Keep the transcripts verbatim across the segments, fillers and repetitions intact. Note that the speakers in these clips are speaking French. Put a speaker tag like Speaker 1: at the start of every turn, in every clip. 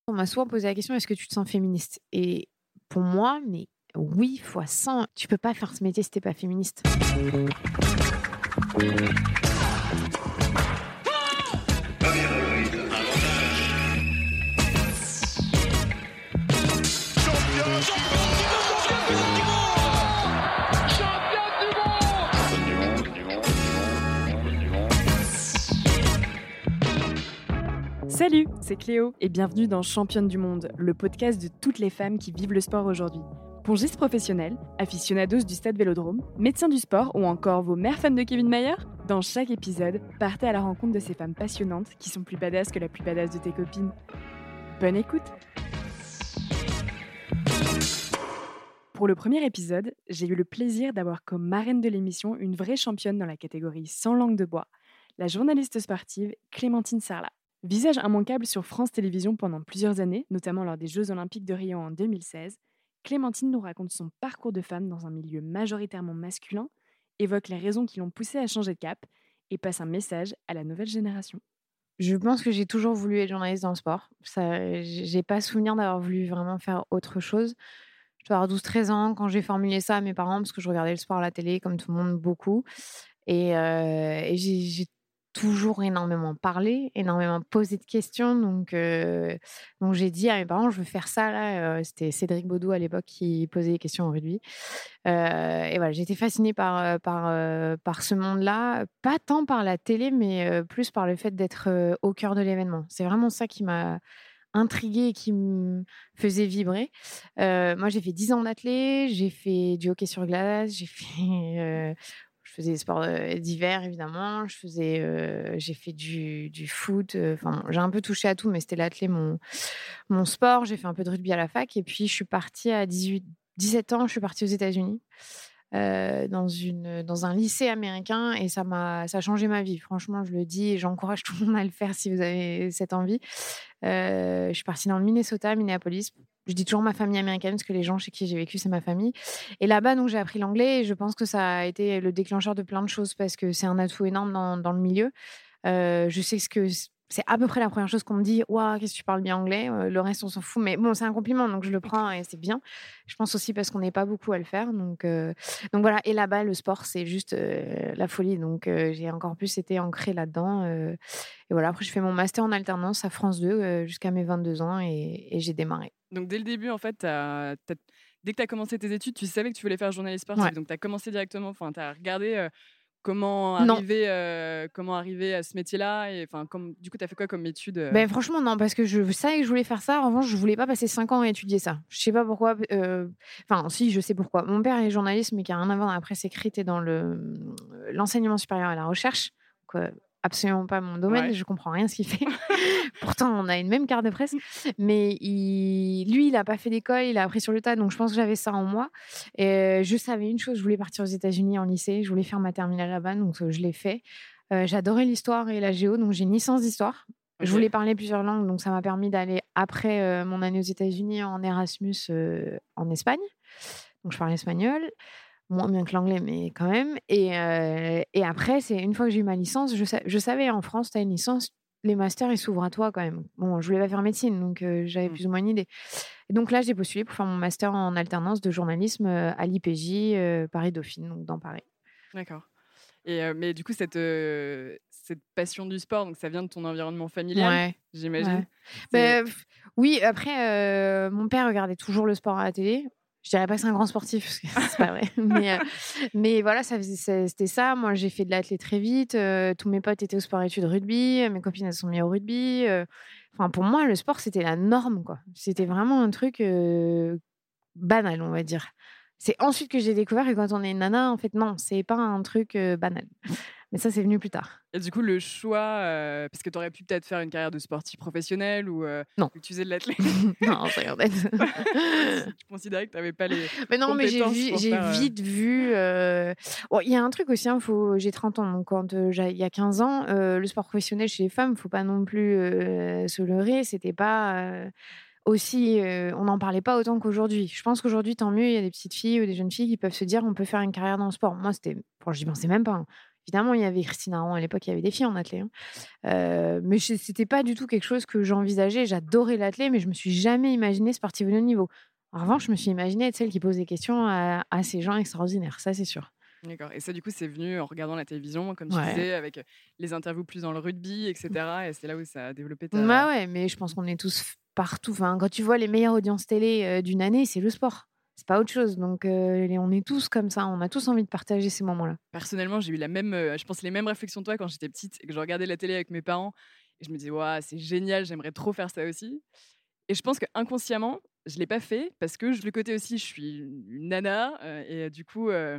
Speaker 1: On m'a souvent posé la question: «Est-ce que tu te sens féministe?» Et pour moi, mais oui, fois cent. Tu peux pas faire ce métier si tu es pas féministe.
Speaker 2: Salut, c'est Cléo et bienvenue dans Championne du Monde, le podcast de toutes les femmes qui vivent le sport aujourd'hui. Pongistes professionnels, aficionados du stade Vélodrome, médecins du sport ou encore vos mères fans de Kevin Mayer, dans chaque épisode, partez à la rencontre de ces femmes passionnantes qui sont plus badass que la plus badass de tes copines. Bonne écoute! Pour le premier épisode, j'ai eu le plaisir d'avoir comme marraine de l'émission une vraie championne dans la catégorie sans langue de bois, la journaliste sportive Clémentine Sarlat. Visage immanquable sur France Télévisions pendant plusieurs années, notamment lors des Jeux Olympiques de Rio en deux mille seize, Clémentine nous raconte son parcours de femme dans un milieu majoritairement masculin, évoque les raisons qui l'ont poussée à changer de cap et passe un message à la nouvelle génération.
Speaker 1: Je pense que j'ai toujours voulu être journaliste dans le sport. Ça, j'ai pas souvenir d'avoir voulu vraiment faire autre chose. Je dois avoir douze treize ans quand j'ai formulé ça à mes parents, parce que je regardais le sport à la télé, comme tout le monde, beaucoup. Et, euh, et j'ai, j'ai toujours énormément parlé, énormément posé de questions. Donc, euh, donc j'ai dit à mes parents, je veux faire ça. Là. Euh, c'était Cédric Baudou à l'époque qui posait des questions en rugby. Euh, et voilà, j'ai été fascinée par, par, euh, par ce monde-là. Pas tant par la télé, mais euh, plus par le fait d'être euh, au cœur de l'événement. C'est vraiment ça qui m'a intriguée et qui me faisait vibrer. Euh, moi, j'ai fait dix ans d'athlé, j'ai fait du hockey sur glace, j'ai fait... Euh, je faisais des sports euh, d'hiver, évidemment. Je faisais, euh, j'ai fait du, du foot. Enfin, euh, j'ai un peu touché à tout, mais c'était l'athlé, mon, mon sport. J'ai fait un peu de rugby à la fac. Et puis, je suis partie à dix-huit, dix-sept ans. Je suis partie aux États-Unis, euh, dans, une, dans un lycée américain. Et ça, m'a, ça a changé ma vie. Franchement, je le dis et j'encourage tout le monde à le faire si vous avez cette envie. Euh, je suis partie dans le Minnesota, à Minneapolis. Je dis toujours ma famille américaine parce que les gens chez qui j'ai vécu, c'est ma famille. Et là-bas, donc, j'ai appris l'anglais et je pense que ça a été le déclencheur de plein de choses parce que c'est un atout énorme dans, dans le milieu. Euh, je sais ce que c'est à peu près la première chose qu'on me dit. Waouh, qu'est-ce que tu parles bien anglais? Euh, le reste, on s'en fout. Mais bon, c'est un compliment, donc je le prends et c'est bien. Je pense aussi parce qu'on n'est pas beaucoup à le faire. Donc, euh, donc voilà. Et là-bas, le sport, c'est juste euh, la folie. Donc euh, j'ai encore plus été ancrée là-dedans. Euh, et voilà. Après, je fais mon master en alternance à France deux euh, jusqu'à mes vingt-deux ans et, et j'ai démarré.
Speaker 2: Donc dès le début, en fait, t'as, t'as, dès que tu as commencé tes études, tu savais que tu voulais faire journaliste sportif.
Speaker 1: Ouais.
Speaker 2: Donc tu as commencé directement, enfin, tu as regardé euh, comment,
Speaker 1: Non.
Speaker 2: arriver, euh, comment arriver à ce métier-là. Et, comme, du coup, tu as fait quoi comme étude euh...
Speaker 1: Ben, franchement, non, parce que je savais que je voulais faire ça. En revanche, je ne voulais pas passer cinq ans à étudier ça. Je ne sais pas pourquoi. Euh... Enfin, si, je sais pourquoi. Mon père est journaliste, mais qui a rien à voir dans la presse écrite et dans le... l'enseignement supérieur et la recherche. Donc, euh, absolument pas mon domaine, ouais. Je comprends rien à ce qu'il fait. Pourtant, on a une même carte de presse. Mais il... lui, il n'a pas fait d'école, il a appris sur le tas, donc je pense que j'avais ça en moi. Et je savais une chose, je voulais partir aux États-Unis en lycée, je voulais faire ma terminale là-bas, donc je l'ai fait. Euh, j'adorais l'histoire et la géo, donc j'ai une licence d'histoire. Okay. Je voulais parler plusieurs langues, donc ça m'a permis d'aller, après euh, mon année aux États-Unis, en Erasmus euh, en Espagne. Donc je parle espagnol. Moins bien que l'anglais, mais quand même. Et, euh, et après, c'est une fois que j'ai eu ma licence, je, sa- je savais, en France, tu as une licence, les masters, ils s'ouvrent à toi quand même. Bon, je voulais pas faire médecine, donc euh, j'avais mmh. plus ou moins une idée. Et donc là, j'ai postulé pour faire mon master en alternance de journalisme euh, à l'I P J euh, Paris-Dauphine, donc dans Paris.
Speaker 2: D'accord. Et euh, mais du coup, cette, euh, cette passion du sport, donc ça vient de ton environnement familial,
Speaker 1: ouais.
Speaker 2: j'imagine.
Speaker 1: Ouais. Bah, oui, après, euh, mon père regardait toujours le sport à la télé. Je dirais pas que c'est un grand sportif, parce que c'est pas vrai. mais, euh, mais voilà, ça faisait, ça, c'était ça. Moi, j'ai fait de l'athlé très vite. Euh, tous mes potes étaient au sport-études rugby. Mes copines, elles sont mises au rugby. Euh, enfin, pour moi, le sport, c'était la norme, quoi. C'était vraiment un truc euh, banal, on va dire. C'est ensuite que j'ai découvert que quand on est nana, en fait, non, c'est pas un truc euh, banal. Mais ça, c'est venu plus tard.
Speaker 2: Et du coup, le choix, euh, parce que tu aurais pu peut-être faire une carrière de sportif professionnel ou euh,
Speaker 1: non.
Speaker 2: que tu faisais de l'athlète.
Speaker 1: non, c'est en fait.
Speaker 2: Tu considérais que tu n'avais pas les.
Speaker 1: Mais non, mais j'ai, vu, j'ai
Speaker 2: faire,
Speaker 1: vite euh... vu. Il euh... bon, y a un truc aussi, hein, faut... j'ai trente ans, donc quand euh, il y a quinze ans, euh, le sport professionnel chez les femmes, il ne faut pas non plus euh, se leurrer. C'était pas. Euh... Aussi, euh, on n'en parlait pas autant qu'aujourd'hui. Je pense qu'aujourd'hui, tant mieux, il y a des petites filles ou des jeunes filles qui peuvent se dire on peut faire une carrière dans le sport. Moi, c'était, bon, j'y pensais même pas. Hein. Évidemment, il y avait Christine Aron à l'époque, il y avait des filles en athlée, hein. Heu, mais je c'était pas du tout quelque chose que j'envisageais. J'adorais l'athlé, mais je me suis jamais imaginée sportive de haut niveau. En revanche, je me suis imaginée être celle qui pose des questions à à ces gens extraordinaires, ça c'est sûr.
Speaker 2: D'accord et ça, du coup, c'est venu en regardant la télévision, comme tu
Speaker 1: Ouais.
Speaker 2: disais, avec, heu, les interviews plus dans le rugby et cetera et c'est là où ça a développé
Speaker 1: Bah,
Speaker 2: ta
Speaker 1: ouais, mais je pense qu'on est tous f partout. Enfin, quand tu vois les meilleures audiences télé, heu, d'une année, c'est le sport. C'est pas autre chose. Donc, heu, les on est tous comme ça. On a tous envie de partager ces moments-là.
Speaker 2: personnellement, j'ai eu la même, heu, je pense les mêmes réflexions que toi quand j'étais petite et que je regardais la télé avec mes parents et je me disais: «Waouh, c'est génial, j'aimerais trop faire ça aussi» et je pense qu'inconsciemment, je l'ai pas fait parce que je le côté aussi, je suis une une nana, heu et heu, du coup, heu,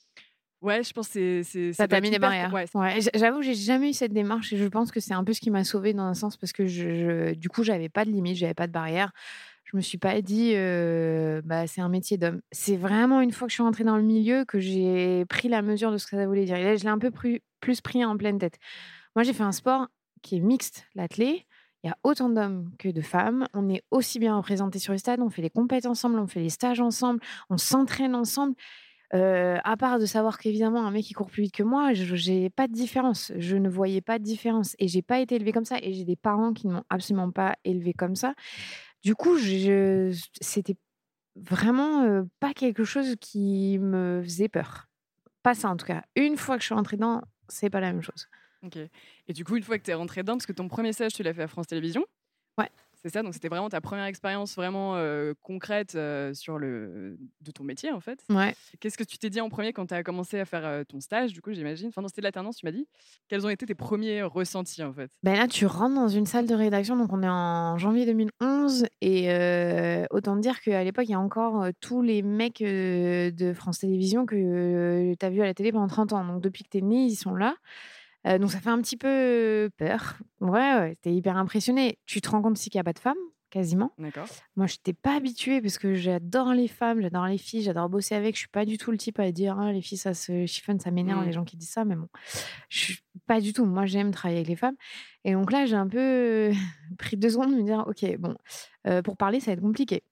Speaker 2: ouais, je pense que c'est c'est ça
Speaker 1: Ça
Speaker 2: doit
Speaker 1: t'a
Speaker 2: être
Speaker 1: mis des
Speaker 2: hyper com
Speaker 1: barrières.
Speaker 2: ouais,
Speaker 1: Ouais, j'a j'avoue, j'ai jamais eu cette démarche et je pense que c'est un peu ce qui m'a sauvée dans un sens parce que je je du coup, j'avais pas de limite, j'avais pas de barrière. Je me suis pas dit, heu: «Bah, c'est un métier d'homme». C'est vraiment une fois que je suis rentrée dans le milieu que j'ai pris la mesure de ce que ça voulait dire et là, je l'ai un peu pru plus pris en pleine tête. Moi, j'ai fait un sport qui est mixte, l'athlé. Il y a autant d'hommes que de femmes. On est aussi bien représentés sur les stades, on fait les compètes ensemble, on fait les stages ensemble, on s'entraîne ensemble. Heu, à part de savoir qu'évidemment un mec qui court plus vite que moi, je j'ai pas de différence. Je ne voyais pas de différence et j'ai pas été élevée comme ça et j'ai des parents qui ne m'ont absolument pas élevée comme ça. Du coup, je c'était vraiment, heu, pas quelque chose qui me faisait peur. Pas ça en tout cas. Une fois que je suis rentrée dedans, c'est pas la même chose.
Speaker 2: OK et du coup, une fois que tu es rentrée dedans, parce que ton premier stage, tu l'as fait à France Télévisions?
Speaker 1: Ouais.
Speaker 2: C'est ça, donc c'était vraiment ta première expérience vraiment, heu, concrète, heu, sur le de ton métier, en fait.
Speaker 1: Ouais.
Speaker 2: Qu'est-ce que tu t'es dit en premier quand tu as commencé à faire, heu, ton stage, du coup, j'imagine? Enfin non, c'était de l'alternance, tu m'as dit. Quels ont été tes premiers ressentis, en fait?
Speaker 1: Ben là, tu rentres dans une salle de rédaction, donc on est en janvier deux mille onze et heu, autant te dire qu'à l'époque, il y a encore, heu, tous les mecs, heu, de France Télévisions que tu as vus à la télé pendant trente ans. Donc depuis que tu es né, ils sont là. Heu, donc ça fait un petit peu peur. Ouais, ouais, tu es hyper impressionné. Tu te rends compte aussi qu'il y a pas de femmes, quasiment.
Speaker 2: D'accord.
Speaker 1: Moi, j'étais pas habituée parce que j'adore les femmes, j'adore les filles, j'adore bosser avec. Je suis pas du tout le type à dire: «Ah les filles, ça se chiffonne», ça m'énerve
Speaker 2: Mmh.
Speaker 1: les gens qui disent ça, mais bon, je suis pas du tout. Moi, j'aime travailler avec les femmes et donc là, j'ai un peu pris deux secondes de me dire: «OK, bon, heu, pour parler, ça va être compliqué»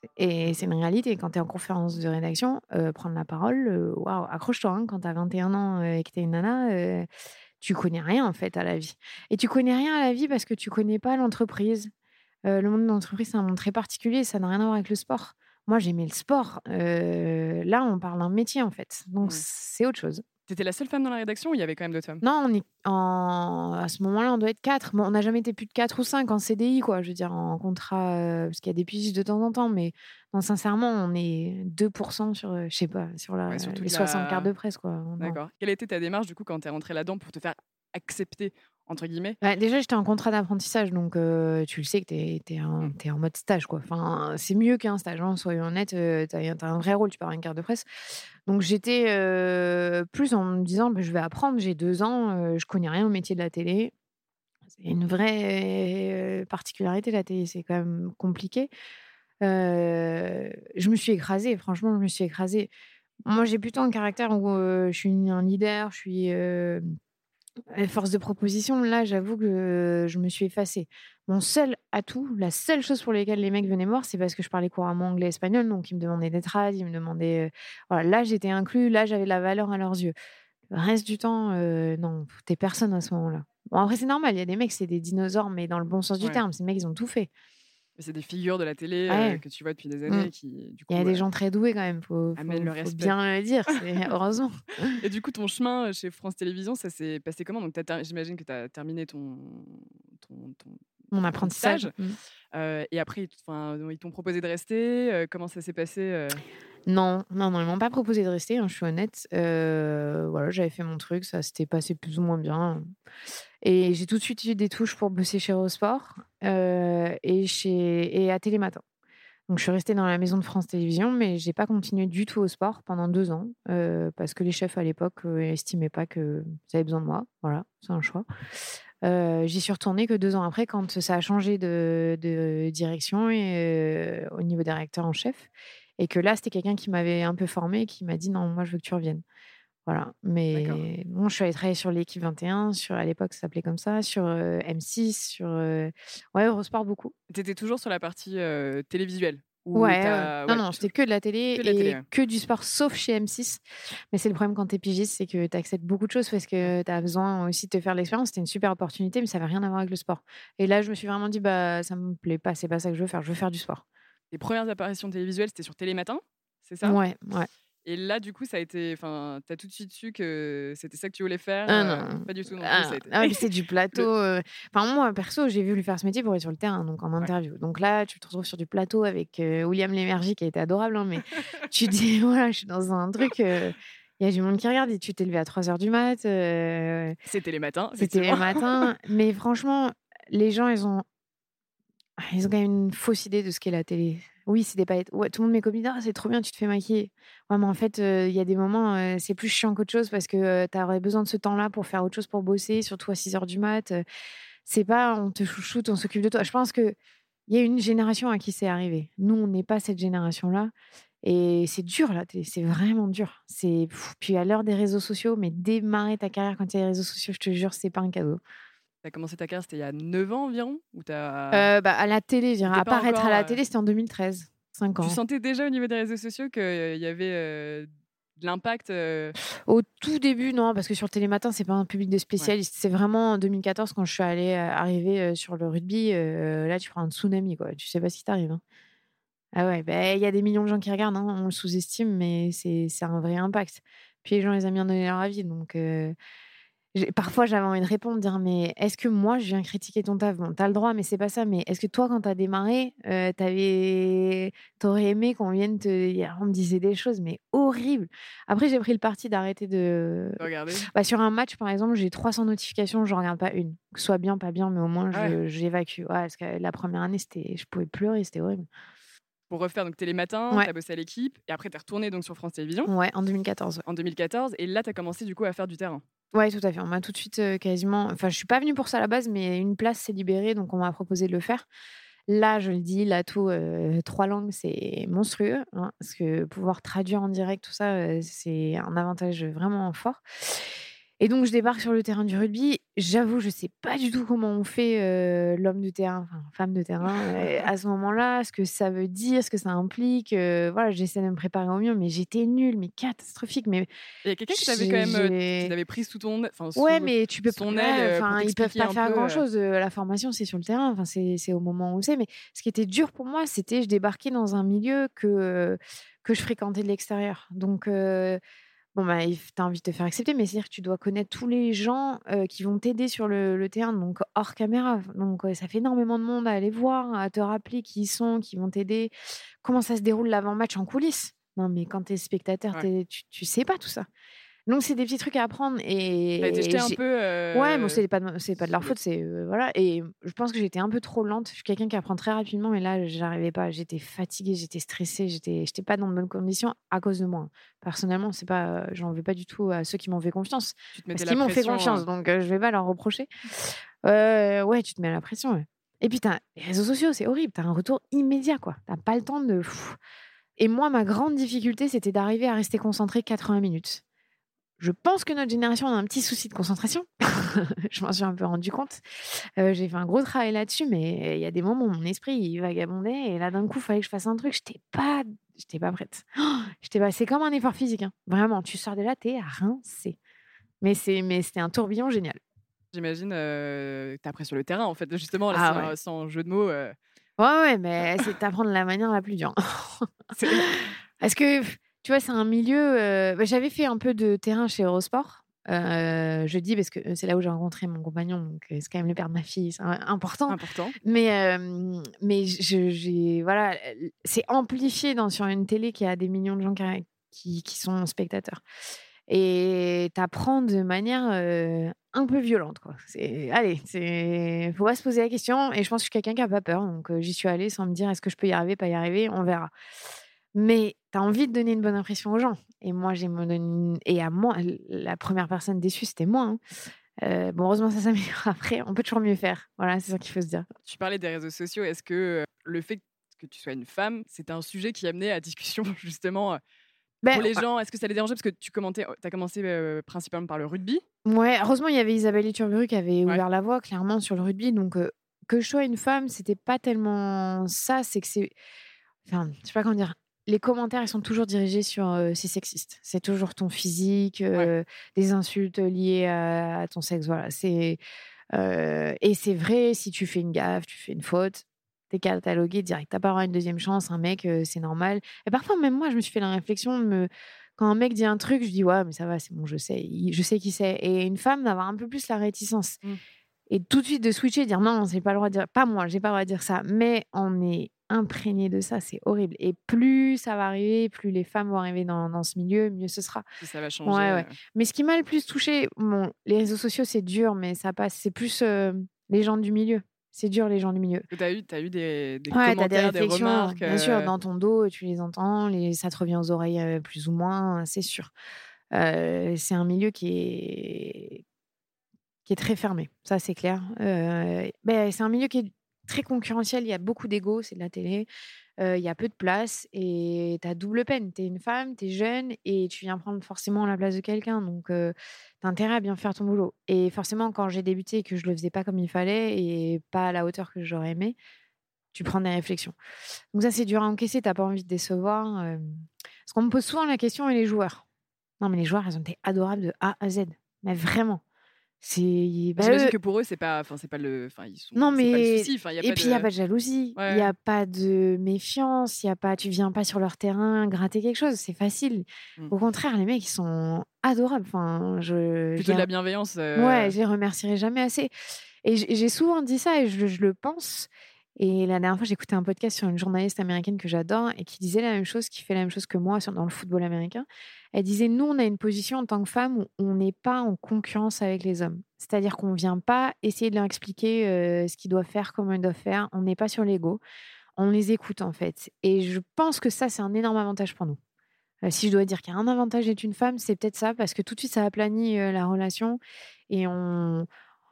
Speaker 1: et c'est une réalité. Quand tu es en conférence de rédaction, heu, prendre la parole, heu, waouh, accroche-toi, hein, quand tu as vingt et un ans, heu, et que tu es une nana, heu, tu connais rien, en fait, à la vie et tu connais rien à la vie parce que tu connais pas l'entreprise. Heu, le monde de l'entreprise, c'est un monde très particulier, ça n'a rien à voir avec le sport. Moi, j'aimais le sport, heu, là, on parle d'un métier, en fait, donc
Speaker 2: Mmh.
Speaker 1: c'est autre chose.
Speaker 2: Tu étais la seule femme dans la rédaction ou il y avait quand même d'autres femmes?
Speaker 1: Non, on est en à ce moment-là, on doit être quatre. Bon, on n'a jamais été plus de quatre ou cinq en C D I, quoi, je veux dire en contrat, heu, parce qu'il y a des pigistes de temps en temps, mais non, sincèrement, on est deux pour cent sur, heu, je sais pas, sur la
Speaker 2: Ouais, sur
Speaker 1: les
Speaker 2: toute
Speaker 1: soixante cartes
Speaker 2: la
Speaker 1: de presse, quoi, non.
Speaker 2: d'accord. Quelle était ta démarche, du coup, quand tu es rentrée là-dedans pour te faire «accepter» entre guillemets?
Speaker 1: Bah, déjà, j'étais en contrat d'apprentissage, donc heu, tu le sais que tu es tu es en
Speaker 2: Mmh.
Speaker 1: tu es en mode stage, quoi. Enfin, c'est mieux qu'un stage, hein, soyons honnêtes, heu, tu as tu as un vrai rôle, tu pars une carte de presse. Donc j'étais, heu, plus en me disant: «Beh, je vais apprendre, j'ai deux ans, heu, je connais rien au métier de la télé». C'est une vraie, heu, particularité, la télé, c'est quand même compliqué. Heu, je me suis écrasée, franchement, je me suis écrasée. Moi, j'ai plutôt un caractère où, heu, je suis une un leader, je suis, hem et force de proposition, là, j'avoue que je me suis effacée. Mon seul atout, la seule chose pour lesquelles les mecs venaient me voir, c'est parce que je parlais couramment anglais et espagnol, donc ils me demandaient des trades, ils me demandaient, heu, voilà, là, j'étais inclus, là, j'avais de la valeur à leurs yeux. Le reste du temps, heu, non, tu es personne à ce moment-là. Bon, après, c'est normal, il y a des mecs, c'est des dinosaures, mais dans le bon sens du
Speaker 2: Ouais.
Speaker 1: terme. Ces mecs, ils ont tout fait.
Speaker 2: Mais c'est des figures de la télé, heu,
Speaker 1: Ouais,
Speaker 2: que tu vois depuis des
Speaker 1: mmh.
Speaker 2: années qui, du
Speaker 1: Il y a
Speaker 2: coup,
Speaker 1: des
Speaker 2: heu,
Speaker 1: gens très doués quand même, faut
Speaker 2: amènent
Speaker 1: faut
Speaker 2: le
Speaker 1: faut
Speaker 2: respect.
Speaker 1: bien le dire, c'est heureusement.
Speaker 2: Et du coup, ton chemin, heu, chez France Télévisions, ça s'est passé comment? Donc tu ter j'imagine que tu as terminé ton ton ton
Speaker 1: Mon apprentissage,
Speaker 2: apprentissage,
Speaker 1: mmh.
Speaker 2: heu et après ils t enfin, ils t'ont proposé de rester, heu, comment ça s'est passé, heu?
Speaker 1: Non, non, non, ils m'ont pas proposé de rester, hein, je suis honnête. Heu, voilà, j'avais fait mon truc, ça s'était passé plus ou moins bien et j'ai tout de suite eu des touches pour bosser chez Eurosport, heu et chez et à Télématin. Donc je suis restée dans la maison de France Télévisions, mais j'ai pas continué du tout au sport pendant deux ans, heu, parce que les chefs à l'époque, heu, estimaient pas qu'ils avaient besoin de moi. Voilà, c'est un choix. Heu, j'y suis retournée que deux ans après quand ça a changé de de direction et heu, au niveau des rédacteurs en chef et que là, c'était quelqu'un qui m'avait un peu formée et qui m'a dit: «Non, moi, je veux que tu reviennes». Voilà,
Speaker 2: D'accord.
Speaker 1: mais bon, je suis allée travailler sur l'équipe vingt et un, sur à l'époque, ça s'appelait comme ça, sur, heu, M six, sur, heu, ouais, Eurosport beaucoup.
Speaker 2: Tu étais toujours sur la partie, heu, télévisuelle? ou
Speaker 1: Ouais, ouais.
Speaker 2: t'as
Speaker 1: Non,
Speaker 2: ouais,
Speaker 1: non,
Speaker 2: tout
Speaker 1: c'était que de la télé
Speaker 2: que de la télé,
Speaker 1: et
Speaker 2: ouais.
Speaker 1: que du sport, sauf chez M six. Mais c'est le problème quand tu es pigiste, c'est que tu acceptes beaucoup de choses parce
Speaker 2: Ouais.
Speaker 1: que tu as besoin aussi de te faire l'expérience. C'était une super opportunité, mais ça avait rien à voir avec le sport. Et là, je me suis vraiment dit: «Bah, ça me plaît pas, c'est pas ça que je veux faire, je veux faire du sport».
Speaker 2: Tes premières apparitions télévisuelles, c'était sur Télématin, c'est ça?
Speaker 1: Ouais, ouais.
Speaker 2: Et là, du coup, ça a été enfin, tu as tout de suite su que c'était ça que tu voulais faire,
Speaker 1: Ah
Speaker 2: heu?
Speaker 1: non,
Speaker 2: Pas du tout non plus, ça
Speaker 1: ah
Speaker 2: a été
Speaker 1: ah mais c'est du plateau,
Speaker 2: le
Speaker 1: heu, enfin moi perso, j'ai voulu faire ce métier pour être sur le terrain, donc en
Speaker 2: ouais.
Speaker 1: interview. Donc là, tu te retrouves sur du plateau avec, heu, William Lémergie qui a été adorable, hein, mais tu te dis voilà, je suis dans un truc, heu, il y a du monde qui regarde et tu t'es levé à trois heures du mat, heu,
Speaker 2: C'est Télématin,
Speaker 1: c'était le
Speaker 2: effectivement.
Speaker 1: matin. Mais franchement, les gens, ils ont ah, ils ont quand même une fausse idée de ce qu'est la télé. Oui, c'est des paillettes. Ouais, tout le monde mes copines: «Ah, c'est trop bien, tu te fais maquiller». Ouais, mais en fait, heu, il y a des moments, heu, c'est plus chiant qu'autre chose parce que, heu, tu aurais besoin de ce temps-là pour faire autre chose, pour bosser, surtout à six heures du mat, heu. C'est pas on te chouchoute, on s'occupe de toi. Je pense qu'il y a une génération à qui c'est arrivé. Nous, on n'est pas cette génération-là et c'est dur la télé, c'est vraiment dur. C'est pff, puis à l'heure des réseaux sociaux, mais démarrer ta carrière quand il y a les réseaux sociaux, je te jure, c'est pas un cadeau.
Speaker 2: Tu as commencé ta carrière, c'était il y a neuf ans environ? Ou tu as
Speaker 1: Heu, bah, à la télé, je
Speaker 2: tu
Speaker 1: dirais,
Speaker 2: étais pas
Speaker 1: apparaître à
Speaker 2: encore,
Speaker 1: la
Speaker 2: heu
Speaker 1: télé, c'était en deux mille treize, cinq
Speaker 2: tu
Speaker 1: ans.
Speaker 2: sentais déjà au niveau des réseaux sociaux qu'il y avait, heu, de l'impact, heu?
Speaker 1: Au tout début, non, parce que sur Télématin, c'est pas un public de
Speaker 2: Ouais.
Speaker 1: spécialistes. C'est vraiment en deux mille quatorze quand je suis allée, heu, arrivée, heu, sur le rugby, heu, là, tu prends un tsunami, quoi. Tu sais pas ce qui t'arrive, hein. Ah ouais, beh, il y a des millions de gens qui regardent, hein, on le sous-estime, mais c'est c'est un vrai impact. Puis les gens, ils aiment bien donner leur avis, donc heu j'ai parfois, j'avais envie de répondre, dire: «Mais est-ce que moi, je viens critiquer ton taf?» Bon, tu as le droit, mais c'est pas ça. Mais est-ce que toi, quand tu as démarré, heu, tu avais tu aurais aimé qu'on vienne te il y a on me disait des choses, mais horribles. Après, j'ai pris le parti d'arrêter de
Speaker 2: Regardez.
Speaker 1: bah, sur un match, par exemple, j'ai trois cents notifications, j'en regarde pas une. Que ce soit bien, pas bien, mais au moins
Speaker 2: Ah ouais,
Speaker 1: je j'évacue. Ouais, parce que la première année, c'était je pouvais pleurer, c'était horrible.
Speaker 2: pour refaire donc Télématin, tu
Speaker 1: Ouais,
Speaker 2: as bossé à l'équipe et après tu es retournée donc sur France Télévisions
Speaker 1: ouais, en deux mille quatorze, ouais.
Speaker 2: en deux mille quatorze et là tu as commencé du coup à faire du terrain?
Speaker 1: Ouais, tout à fait. On m'a tout de suite, heu, quasiment enfin, je suis pas venue pour ça à la base, mais une place s'est libérée, donc on m'a proposé de le faire. Là, je le dis, l'atout, heu, trois langues, c'est monstrueux, hein, parce que pouvoir traduire en direct, tout ça, heu, c'est un avantage vraiment fort. Et donc je débarque sur le terrain du rugby. J'avoue, je sais pas du tout comment on fait, heu, l'homme de terrain, enfin femme de terrain, heu, à ce moment-là, ce que ça veut dire, ce que ça implique, heu, voilà, j'essaie de me préparer au mieux, mais j'étais nulle, mais catastrophique, mais
Speaker 2: Il y a quelqu'un qui t'avait quand
Speaker 1: j'ai
Speaker 2: même, heu, qui
Speaker 1: j'ai
Speaker 2: t'avait pris sous ton enfin
Speaker 1: ouais,
Speaker 2: sous
Speaker 1: mais tu peux p
Speaker 2: son aile,
Speaker 1: ouais,
Speaker 2: heu, pour
Speaker 1: enfin, ils peuvent
Speaker 2: t'expliquer
Speaker 1: pas
Speaker 2: un
Speaker 1: faire
Speaker 2: peu, heu?
Speaker 1: grand-chose, heu, la formation, c'est sur le terrain, enfin, c'est c'est au moment où c'est. Mais ce qui était dur pour moi, c'était je débarquais dans un milieu que, heu, que je fréquentais de l'extérieur. Donc, heu, bon, bah, il f tu as envie de te faire accepter, mais c'est-à-dire que tu dois connaître tous les gens, heu, qui vont t'aider sur le le terrain, donc hors caméra. Donc, heu, ça fait énormément de monde à aller voir, à te rappeler qui ils sont, qui vont t'aider, comment ça se déroule l'avant-match en coulisses. Non, mais quand tu es spectateur, tu
Speaker 2: Ouais.
Speaker 1: es tu tu sais pas tout ça. Donc c'est des petits trucs à apprendre
Speaker 2: Tu as été
Speaker 1: et
Speaker 2: jetée un
Speaker 1: j'ai
Speaker 2: peu,
Speaker 1: ouais, bon,
Speaker 2: heu,
Speaker 1: c'est pas de c'est pas de leur
Speaker 2: sous le
Speaker 1: faute, c'est, heu, voilà. Et je pense que j'étais un peu trop lente. Je suis quelqu'un qui apprend très rapidement, mais là, j'arrivais pas. J'étais fatiguée, j'étais stressée, j'étais j'étais pas dans de bonnes conditions à cause de moi, hein. Personnellement, c'est pas, heu, j'en veux pas du tout à ceux qui m'ont fait confiance,
Speaker 2: tu te
Speaker 1: parce
Speaker 2: mettais la
Speaker 1: qu'ils m'ont fait
Speaker 2: pression, heu?
Speaker 1: confiance, donc heu, je vais pas leur reprocher. Heu, ouais, tu te mets la pression, ouais. Et puis tu les réseaux sociaux, c'est horrible, tu as un retour immédiat, quoi. Tu as pas le temps de pff. Et moi, ma grande difficulté, c'était d'arriver à rester concentrée quatre-vingts minutes. Je pense que notre génération a un petit souci de concentration. Je m'en suis un peu rendu compte. Heu, j'ai fait un gros travail là-dessus, mais il y a des moments où mon esprit, il vagabondait et là, d'un coup, il fallait que je fasse un truc. J'étais pas j'étais pas prête. J'étais pas c'est comme un effort physique, hein. Vraiment, tu sors de là, tu es rincée. Mais c'est mais c'était un tourbillon génial.
Speaker 2: J'imagine, heu, tu as appris sur le terrain en fait, justement là
Speaker 1: Ah ouais.
Speaker 2: sans sans jeu de mots, heu,
Speaker 1: Ouais, ouais, mais c'est d'apprendre de la manière la plus dure.
Speaker 2: c'est
Speaker 1: Parce que, tu vois, c'est un milieu, heu, bah, j'avais fait un peu de terrain chez Eurosport, heu, je dis parce que, heu, c'est là où j'ai rencontré mon compagnon, donc heu, c'est quand même le père de ma fille, c'est im important.
Speaker 2: important.
Speaker 1: Mais hem, mais je j'ai voilà, l c'est amplifié dans sur une télé qui a des millions de gens qui qui qui sont spectateurs et tu apprends de manière, heu, un peu violente, quoi. C'est allez, c'est faut pas se poser la question et je pense que je suis quelqu'un qui a pas peur, donc heu, j'y suis allée sans me dire: «Est-ce que je peux y arriver, pas y arriver? On verra». Mais tu as envie de donner une bonne impression aux gens et moi, j'ai me donne et à moi, l la première personne déçue, c'était moi, hein. Heu, bon, heureusement, ça s'améliore après, on peut toujours mieux faire. Voilà, c'est ça qu'il faut se dire.
Speaker 2: Tu parlais des réseaux sociaux, est-ce que, heu, le fait que tu sois une femme, c'était un sujet qui amenait à discussion justement, heu, pour
Speaker 1: Ben,
Speaker 2: les gens? Est-ce que ça les dérangeait? Parce que tu commentais tu as commencé, heu, principalement par le rugby?
Speaker 1: ouais, heureusement, il y avait Isabelle Iturburu qui avait
Speaker 2: Ouais,
Speaker 1: ouvert la voie clairement sur le rugby, donc heu, que je sois une femme, c'était pas tellement ça, c'est que c'est enfin, je sais pas comment dire. Les commentaires, ils sont toujours dirigés sur, heu, c'est sexiste. C'est toujours ton physique,
Speaker 2: Ouais.
Speaker 1: heu, des insultes liées à à ton sexe, voilà. C'est, heu et c'est vrai, si tu fais une gaffe, tu fais une faute, tu es catalogué direct. Tu as pas le droit à une deuxième chance. Un mec, heu, c'est normal et parfois, même moi, je me suis fait la réflexion de me quand un mec dit un truc, je dis: «Ouais, mais ça va, c'est bon, je sais, il je sais qui c'est» et une femme d'avoir un peu plus la réticence
Speaker 2: Mmh.
Speaker 1: et tout de suite de switcher, dire: «Non, j'ai pas le droit de dire» pas moi, j'ai pas le droit de dire ça, mais on est imprégné de ça, c'est horrible et plus ça va arriver, plus les femmes vont arriver dans dans ce milieu, mieux ce sera.
Speaker 2: Plus ça va
Speaker 1: Ouais,
Speaker 2: changer,
Speaker 1: ouais.
Speaker 2: heu
Speaker 1: Mais ce qui m'a le plus touchée, bon, les réseaux sociaux, c'est dur, mais ça passe. C'est plus, heu, les gens du milieu. C'est dur, les gens du milieu.
Speaker 2: que tu as eu tu as eu des des
Speaker 1: Ouais, tu as des
Speaker 2: commentaires, des
Speaker 1: réflexions,
Speaker 2: remarques,
Speaker 1: bien sûr,
Speaker 2: heu?
Speaker 1: dans ton dos, tu les entends, les ça te revient aux oreilles, heu, plus ou moins, c'est sûr. Heu, c'est un milieu qui est qui est très fermé, ça c'est clair. Heu, beh, c'est un milieu qui est très concurrentiel, il y a beaucoup d'ego, c'est de la télé, heu, il y a peu de place et tu as double peine. Tu es une femme, tu es jeune et tu viens prendre forcément la place de quelqu'un donc heu, tu as intérêt à bien faire ton boulot et forcément quand j'ai débuté et que je le faisais pas comme il fallait et pas à la hauteur que j'aurais aimé, tu prends des réflexions. Donc ça, c'est dur à encaisser, tu as pas envie de décevoir, hem, parce qu'on me pose souvent la question: «Et les joueurs?» Non mais les joueurs, ils ont été adorables de A à Z, mais vraiment. C'est bah,
Speaker 2: J'imagine
Speaker 1: eux
Speaker 2: que pour eux, c'est pas enfin, c'est pas le enfin, ils sont
Speaker 1: non
Speaker 2: c'est pas le
Speaker 1: mais
Speaker 2: souci, enfin, il y a
Speaker 1: et
Speaker 2: pas
Speaker 1: puis il y a
Speaker 2: de
Speaker 1: pas de jalousie, il y
Speaker 2: ouais,
Speaker 1: a pas de méfiance, il y a pas tu viens pas sur leur terrain gratter quelque chose, c'est facile.
Speaker 2: mmh.
Speaker 1: Au contraire, les mecs, ils sont adorables. Enfin, je je
Speaker 2: Plutôt
Speaker 1: les
Speaker 2: de
Speaker 1: re
Speaker 2: la bienveillance,
Speaker 1: ouais,
Speaker 2: heu
Speaker 1: je les remercierai jamais assez et j'ai j'ai souvent dit ça et je je le pense et la dernière fois, j'écoutais un podcast sur une journaliste américaine que j'adore et qui disait la même chose, qui fait la même chose que moi sur dans le football américain. Elle disait: «Nous, on a une position en tant que femme où on n'est pas en concurrence avec les hommes. C'est-à-dire qu'on vient pas essayer de leur expliquer, heu, ce qu'ils doivent faire, comment ils doivent faire. On n'est pas sur l'ego. On les écoute, en fait» et je pense que ça, c'est un énorme avantage pour nous. Heu, si je dois dire qu'il y a un avantage d'être une femme, c'est peut-être ça parce que tout de suite, ça aplanit, heu, la relation et on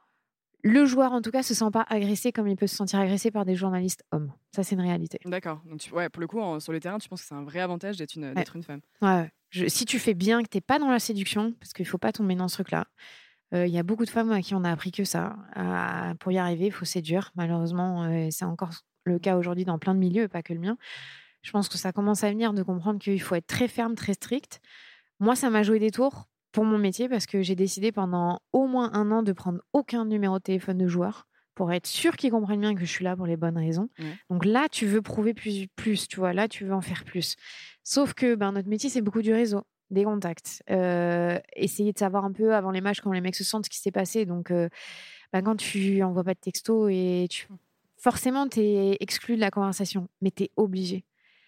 Speaker 1: le joueur, en tout cas, se sent pas agressé comme il peut se sentir agressé par des journalistes hommes. Ça, c'est une réalité.
Speaker 2: d'accord, donc tu ouais, pour le coup, en sur le terrain, tu penses que c'est un vrai avantage d'être une,
Speaker 1: Ouais.
Speaker 2: d'être une femme?
Speaker 1: Ouais, ouais. Je si tu fais bien, que tu es pas dans la séduction, parce qu'il faut pas tomber dans ce truc-là. Heu, il y a beaucoup de femmes à qui on a appris que ça. À pour y arriver, il faut séduire. Malheureusement, heu, c'est encore le cas aujourd'hui dans plein de milieux, pas que le mien. Je pense que ça commence à venir de comprendre qu'il faut être très ferme, très strict. Moi, ça m'a joué des tours pour mon métier parce que j'ai décidé pendant au moins un an de prendre aucun numéro de téléphone de joueur pour être sûre qu'ils comprennent bien que je suis là pour les bonnes raisons.
Speaker 2: Ouais.
Speaker 1: Donc là, tu veux prouver plus plus, tu vois? Là, tu veux en faire plus. Sauf que, ben, notre métier, c'est beaucoup du réseau, des contacts, heu, essayer de savoir un peu avant les matchs comment les mecs se sentent, ce qui s'est passé donc heu, bah, quand tu envoies pas de texto et tu
Speaker 2: Mmh.
Speaker 1: forcément, tu es exclu de la conversation, mais tu es obligé.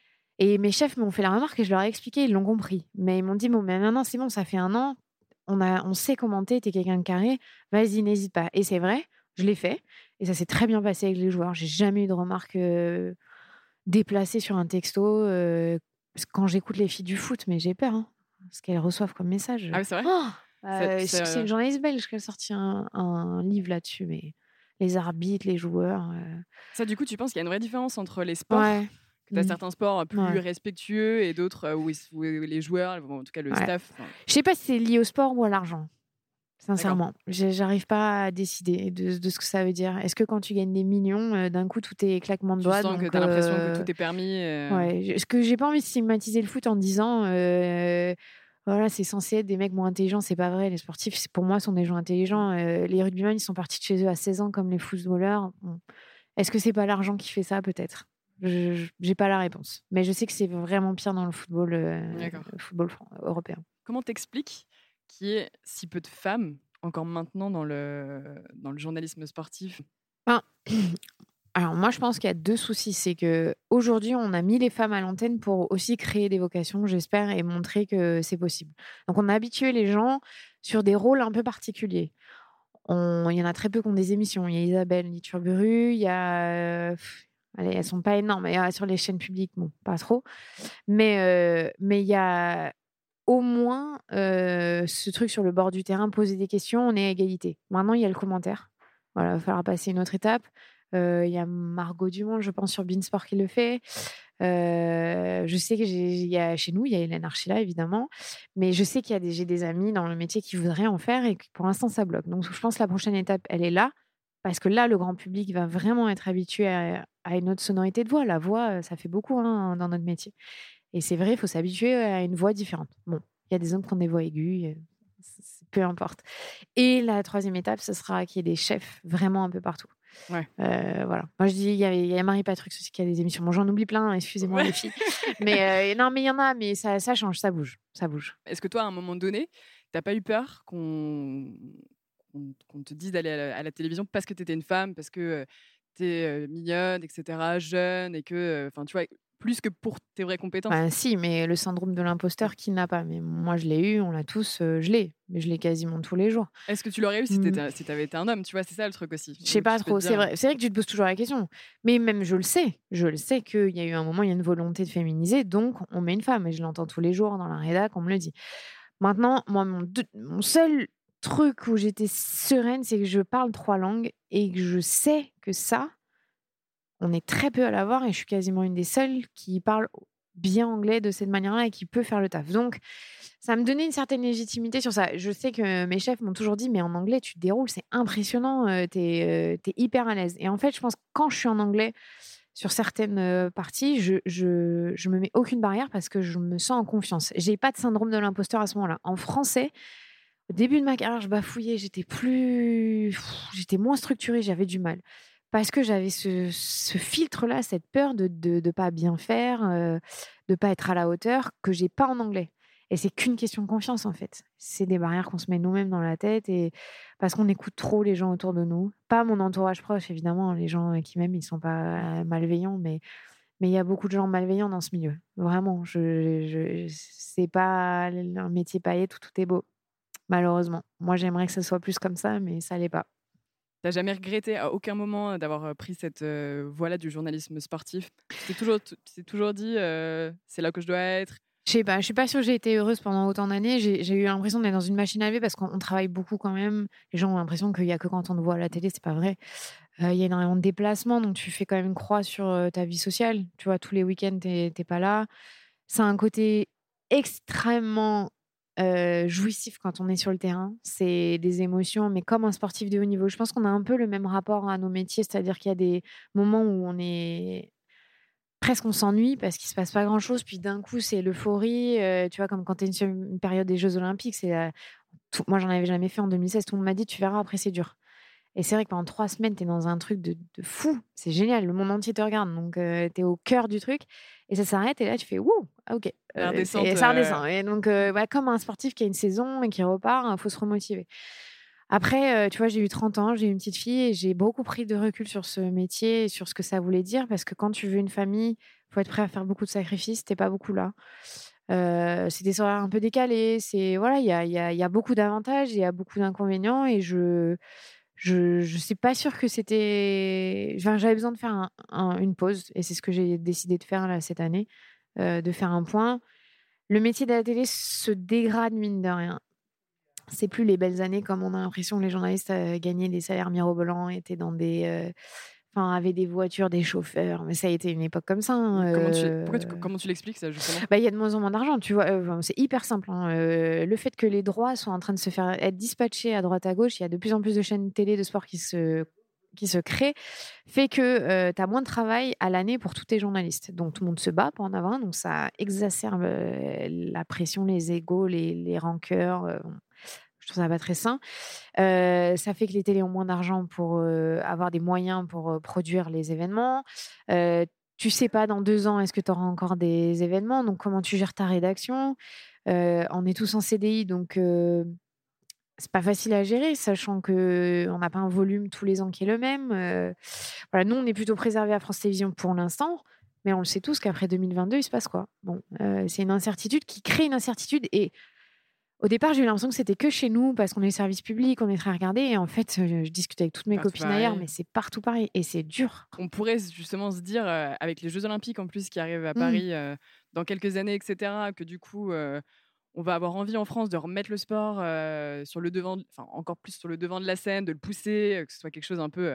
Speaker 1: Et mes chefs m'ont fait la remarque et je leur ai expliqué, ils l'ont compris. Mais ils m'ont dit: «Bon, mais maintenant, c'est bon, ça fait un an, on a on sait comment tu es, tu es quelqu'un de carré, vas-y, n'hésite pas» et c'est vrai, je l'ai fait et ça s'est très bien passé avec les joueurs. J'ai jamais eu de remarques, heu, déplacées sur un texto, heu, parce que quand j'écoute les filles du foot, mais j'ai peur, hein, ce qu'elles reçoivent comme message.
Speaker 2: Ah oui, c'est vrai?
Speaker 1: Oh
Speaker 2: C'est
Speaker 1: heu,
Speaker 2: c'est,
Speaker 1: c'est une
Speaker 2: heu
Speaker 1: journaliste belge qui a sorti un un livre là-dessus, mais les arbitres, les joueurs, heu
Speaker 2: ça, du coup, tu penses qu'il y a une vraie différence entre les sports,
Speaker 1: ouais.
Speaker 2: que tu as
Speaker 1: Mmh.
Speaker 2: certains sports plus
Speaker 1: Ouais,
Speaker 2: respectueux et d'autres, heu, où ils s où les joueurs, ou en tout cas le
Speaker 1: ouais.
Speaker 2: staff, enfin
Speaker 1: Je sais pas si c'est lié au sport ou à l'argent.
Speaker 2: d'accord.
Speaker 1: Sincèrement, j'ai j'arrive pas à décider de de ce que ça veut dire. Est-ce que quand tu gagnes des millions, heu, d'un coup tout est claquement de
Speaker 2: Tu
Speaker 1: doigts
Speaker 2: sens que
Speaker 1: donc
Speaker 2: tu as l'impression que
Speaker 1: heu,
Speaker 2: tout est permis, heu
Speaker 1: ouais, j est-ce que j'ai pas envie de stigmatiser le foot en disant, heu, voilà, c'est censé être des mecs moins intelligents, c'est pas vrai. Les sportifs, c'est pour moi, sont des gens
Speaker 2: mmh.
Speaker 1: intelligents, heu, les rugbyman, ils sont partis de chez eux à seize ans comme les footballeurs. Bon, est-ce que c'est pas l'argent qui fait ça? Peut-être. Je je j'ai pas la réponse, mais je sais que c'est vraiment pire dans le football, heu,
Speaker 2: D'accord.
Speaker 1: football fran européen.
Speaker 2: Comment t'expliques qu'il y ait si peu de femmes, encore maintenant, dans le dans le journalisme sportif?
Speaker 1: Ben alors moi, je pense qu'il y a deux soucis. C'est qu'aujourd'hui, on a mis les femmes à l'antenne pour aussi créer des vocations, j'espère et montrer que c'est possible. Donc on a habitué les gens sur des rôles un peu particuliers. On il y en a très peu qui ont des émissions. Il y a Isabelle Iturburu, il y a, heu, allez, elles sont pas énormes et ah, sur les chaînes publiques, bon, pas trop. Mais heu, mais il y a au moins, heu, ce truc sur le bord du terrain, poser des questions, on est à égalité. Maintenant, il y a le commentaire. Voilà, il va falloir passer une autre étape. Heu, il y a Margot Dumont, je pense, sur Beansport qui le fait. Heu, je sais que j'ai il y a chez nous, il y a Hélène Archila évidemment, mais je sais qu'il y a des j'ai des amis dans le métier qui voudraient en faire et que pour l'instant ça bloque. Donc je pense que la prochaine étape, elle est là. Parce que là, le grand public va vraiment être habitué à à une autre sonorité de voix. La voix, heu, ça fait beaucoup, hein, dans notre métier et c'est vrai, il faut s'habituer à une voix différente. Bon, il y a des hommes qui ont des voix aiguës, heu, c c peu importe et la troisième étape, ce sera qu'il y ait des chefs vraiment un peu partout.
Speaker 2: Ouais.
Speaker 1: Heu, voilà. Moi, je dis il y a il y a Marie Patrux aussi qui a des émissions. Bon, j'en oublie plein, hein, excusez-moi
Speaker 2: Ouais.
Speaker 1: les filles, mais heu, non, mais il y en a, mais ça ça change, ça bouge, ça bouge.
Speaker 2: Est-ce que toi, à un moment donné, tu as pas eu peur qu'on qu'on qu'on te dise d'aller à la à la télévision parce que tu étais une femme, parce que, heu, tu es, heu, mignonne et cetera, jeune et que, heu, enfin, tu vois, plus que pour tes vraies compétences?
Speaker 1: Bah, si, mais le syndrome de
Speaker 2: Ouais.
Speaker 1: l'imposteur, qui ne l'a pas? Mais moi, je l'ai eu, on l'a tous, heu, je l'ai, mais je l'ai quasiment tous les jours.
Speaker 2: Est-ce que tu l'aurais eu si tu
Speaker 1: Mmh.
Speaker 2: étais si tu avais été un homme? Tu vois, c'est ça le truc aussi,
Speaker 1: Je sais
Speaker 2: où
Speaker 1: pas
Speaker 2: tu peux te
Speaker 1: trop, c'est
Speaker 2: dire,
Speaker 1: vrai c'est vrai que tu te poses toujours la question, mais même je le sais, je le sais qu'il y a eu un moment, il y a une volonté de féminiser, donc on met une femme et je l'entends tous les jours dans la rédac, on me le dit. Maintenant, moi, mon deux mon seul truc où j'étais sereine, c'est que je parle trois langues et que je sais que ça, on est très peu à l'avoir et je suis quasiment une des seules qui parle bien anglais de cette manière-là et qui peut faire le taf. Donc ça me donnait une certaine légitimité sur ça. Je sais que mes chefs m'ont toujours dit: «Mais en anglais, tu te déroules, c'est impressionnant, heu, tu es, heu, hyper à l'aise» et en fait, je pense que quand je suis en anglais sur certaines, heu, parties, je je je me mets aucune barrière parce que je me sens en confiance. J'ai pas de syndrome de l'imposteur à ce moment-là. En français, au début de ma carrière, je bafouillais, j'étais plus pff, j'étais moins structurée, j'avais du mal. Parce que j'avais ce ce filtre-là, cette peur de de de pas bien faire, heu, de pas être à la hauteur, que j'ai pas en anglais. Et c'est qu'une question de confiance, en fait. C'est des barrières qu'on se met nous-mêmes dans la tête et parce qu'on écoute trop les gens autour de nous. Pas mon entourage proche, évidemment, les gens, heu, qui m'aiment, ils sont pas malveillants, mais mais il y a beaucoup de gens malveillants dans ce milieu. Vraiment, je je c'est pas l un métier paillettes où tout est beau. Malheureusement. Moi, j'aimerais que ça soit plus comme ça, mais ça l'est pas.
Speaker 2: tu as jamais regretté à aucun moment, heu, d'avoir, heu, pris cette, heu, voie-là du journalisme sportif? Tu t'es toujours tu t'es toujours dit, heu: «C'est là que je dois être»?
Speaker 1: Je sais pas, je suis pas sûre que j'ai été heureuse pendant autant d'années. J'ai j'ai eu l'impression d'être dans une machine à laver parce qu'on on travaille beaucoup quand même. Les gens ont l'impression qu'il y a que quand on te voit à la télé, c'est pas vrai. Heu, il y a énormément de déplacements, donc tu fais quand même une croix sur, heu, ta vie sociale. Tu vois, tous les week-ends, tu es pas là. Ça a un côté extrêmement, heu, jouissif quand on est sur le terrain. C'est des émotions, mais comme un sportif de haut niveau. Je pense qu'on a un peu le même rapport à nos métiers, c'est-à-dire qu'il y a des moments où on est presque on s'ennuie parce qu'il se passe pas grand-chose, puis d'un coup, c'est l'euphorie, heu, tu vois? Comme quand tu es sur une période des jeux olympiques, c'est, heu, tout moi, j'en avais jamais fait en deux mille seize, tout le monde m'a dit: «Tu verras, après c'est dur» et c'est vrai que pendant trois semaines, tu es dans un truc de de fou, c'est génial, le monde entier te regarde donc heu, tu es au cœur du truc et ça s'arrête et là, tu fais: «Wouh! Ah OK,
Speaker 2: La
Speaker 1: heu,
Speaker 2: redescente,
Speaker 1: c'est ça
Speaker 2: heu,
Speaker 1: redescend» et donc heu, bah, comme un sportif qui a une saison et qui repart, il faut se remotiver. Après, heu, tu vois, j'ai eu trente ans, j'ai eu une petite fille et j'ai beaucoup pris de recul sur ce métier et sur ce que ça voulait dire parce que quand tu veux une famille, faut être prêt à faire beaucoup de sacrifices, tu pas beaucoup là. Heu, c'est des horaires un peu décalés, c'est voilà, il y a il y a il y a beaucoup d'avantages, il y a beaucoup d'inconvénients et je je je suis pas sûre que c'était enfin, j'avais besoin de faire un un une pause et c'est ce que j'ai décidé de faire là cette année, heu, de faire un point. Le métier de la télé se dégrade mine de rien. C'est plus les belles années comme on a l'impression que les journalistes, heu, gagnaient des salaires mirobolants, étaient dans des, heu, enfin, avaient des voitures, des chauffeurs, mais ça a été une époque comme ça, hein,
Speaker 2: comment tu pourquoi tu
Speaker 1: heu,
Speaker 2: comment tu l'expliques ça, justement?
Speaker 1: bah, il y a de moins en moins d'argent, tu vois? Heu, enfin, c'est hyper simple, hein, heu, le fait que les droits soient en train de se faire être dispatchés à droite à gauche, il y a de plus en plus de chaînes télé de sport qui se qui se créent, fait que, heu, tu as moins de travail à l'année pour tous tes journalistes. Donc tout le monde se bat pour en avoir un, donc ça exacerbe, heu, la pression, les égos, les les rancœurs, heu, je trouve ça pas très sain. Heu, ça fait que les télés ont moins d'argent pour, heu, avoir des moyens pour, heu, produire les événements. Heu, tu sais pas dans deux ans, est-ce que tu auras encore des événements? Donc comment tu gères ta rédaction? Heu, on est tous en C D I donc heu, c'est pas facile à gérer, sachant qu'on n'a pas un volume tous les ans qui est le même. Heu, voilà, nous, on est plutôt préservés à France Télévisions pour l'instant, mais on le sait tous qu'après deux mille vingt-deux, il se passe quoi? Bon, heu, c'est une incertitude qui crée une incertitude et au départ, j'ai eu l'impression que c'était que chez nous parce qu'on est service public, on est très regardés et en fait, heu, je discute avec toutes mes
Speaker 2: Partout
Speaker 1: copines ailleurs,
Speaker 2: pareil.
Speaker 1: mais c'est partout pareil et c'est dur.
Speaker 2: On pourrait s justement se dire, heu, avec les jeux olympiques en plus qui arrivent à
Speaker 1: Mmh.
Speaker 2: Paris, heu, dans quelques années et cetera, que du coup, heu, on va avoir envie en France de remettre le sport, heu, sur le devant d enfin encore plus sur le devant de la scène, de le pousser, heu, que ce soit quelque chose un peu, heu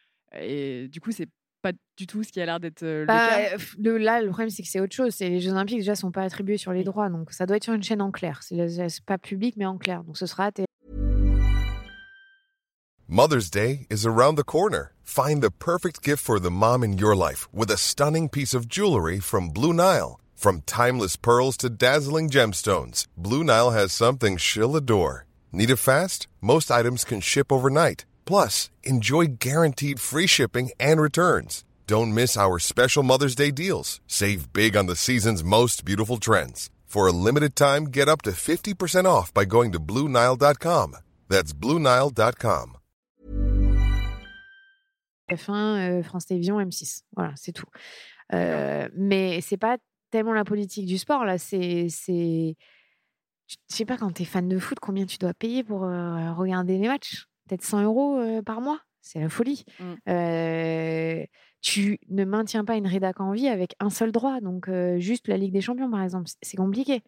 Speaker 2: et du coup, c'est pas du tout ce qui a l'air d'être, heu, le cas?
Speaker 1: Bah, heu, le là, le problème, c'est que c'est autre chose. C'est les jeux olympiques déjà sont pas attribués sur les
Speaker 2: Oui.
Speaker 1: droits, donc ça doit être sur une chaîne en clair. C'est le c'est pas public, mais en clair, donc ce sera à T
Speaker 3: Mother's Day is around the corner. Find the perfect gift for the mom in your life with a stunning piece of jewelry from Blue Nile. From timeless pearls to dazzling gemstones, Blue Nile has something she'll adore. Need it fast? Most items can ship overnight. Plus, enjoy guaranteed free shipping and returns. Don't miss our special Mother's Day deals. Save big on the season's most beautiful trends. For a limited time, get up to fifty percent off by going to Blue Nile dot com. That's Blue Nile dot com.
Speaker 1: F un, euh, France Télévisions, M six. Voilà, c'est tout. Euh, mais c'est pas tellement la politique du sport, là. C'est... c'est... Je sais pas, quand t'es fan de foot, combien tu dois payer pour euh, regarder les matchs? Peut-être cent euros euh, par mois. C'est la folie. Mm. Euh, tu ne maintiens pas une rédac en vie avec un seul droit. Donc, euh, juste la Ligue des Champions, par exemple. C'est compliqué.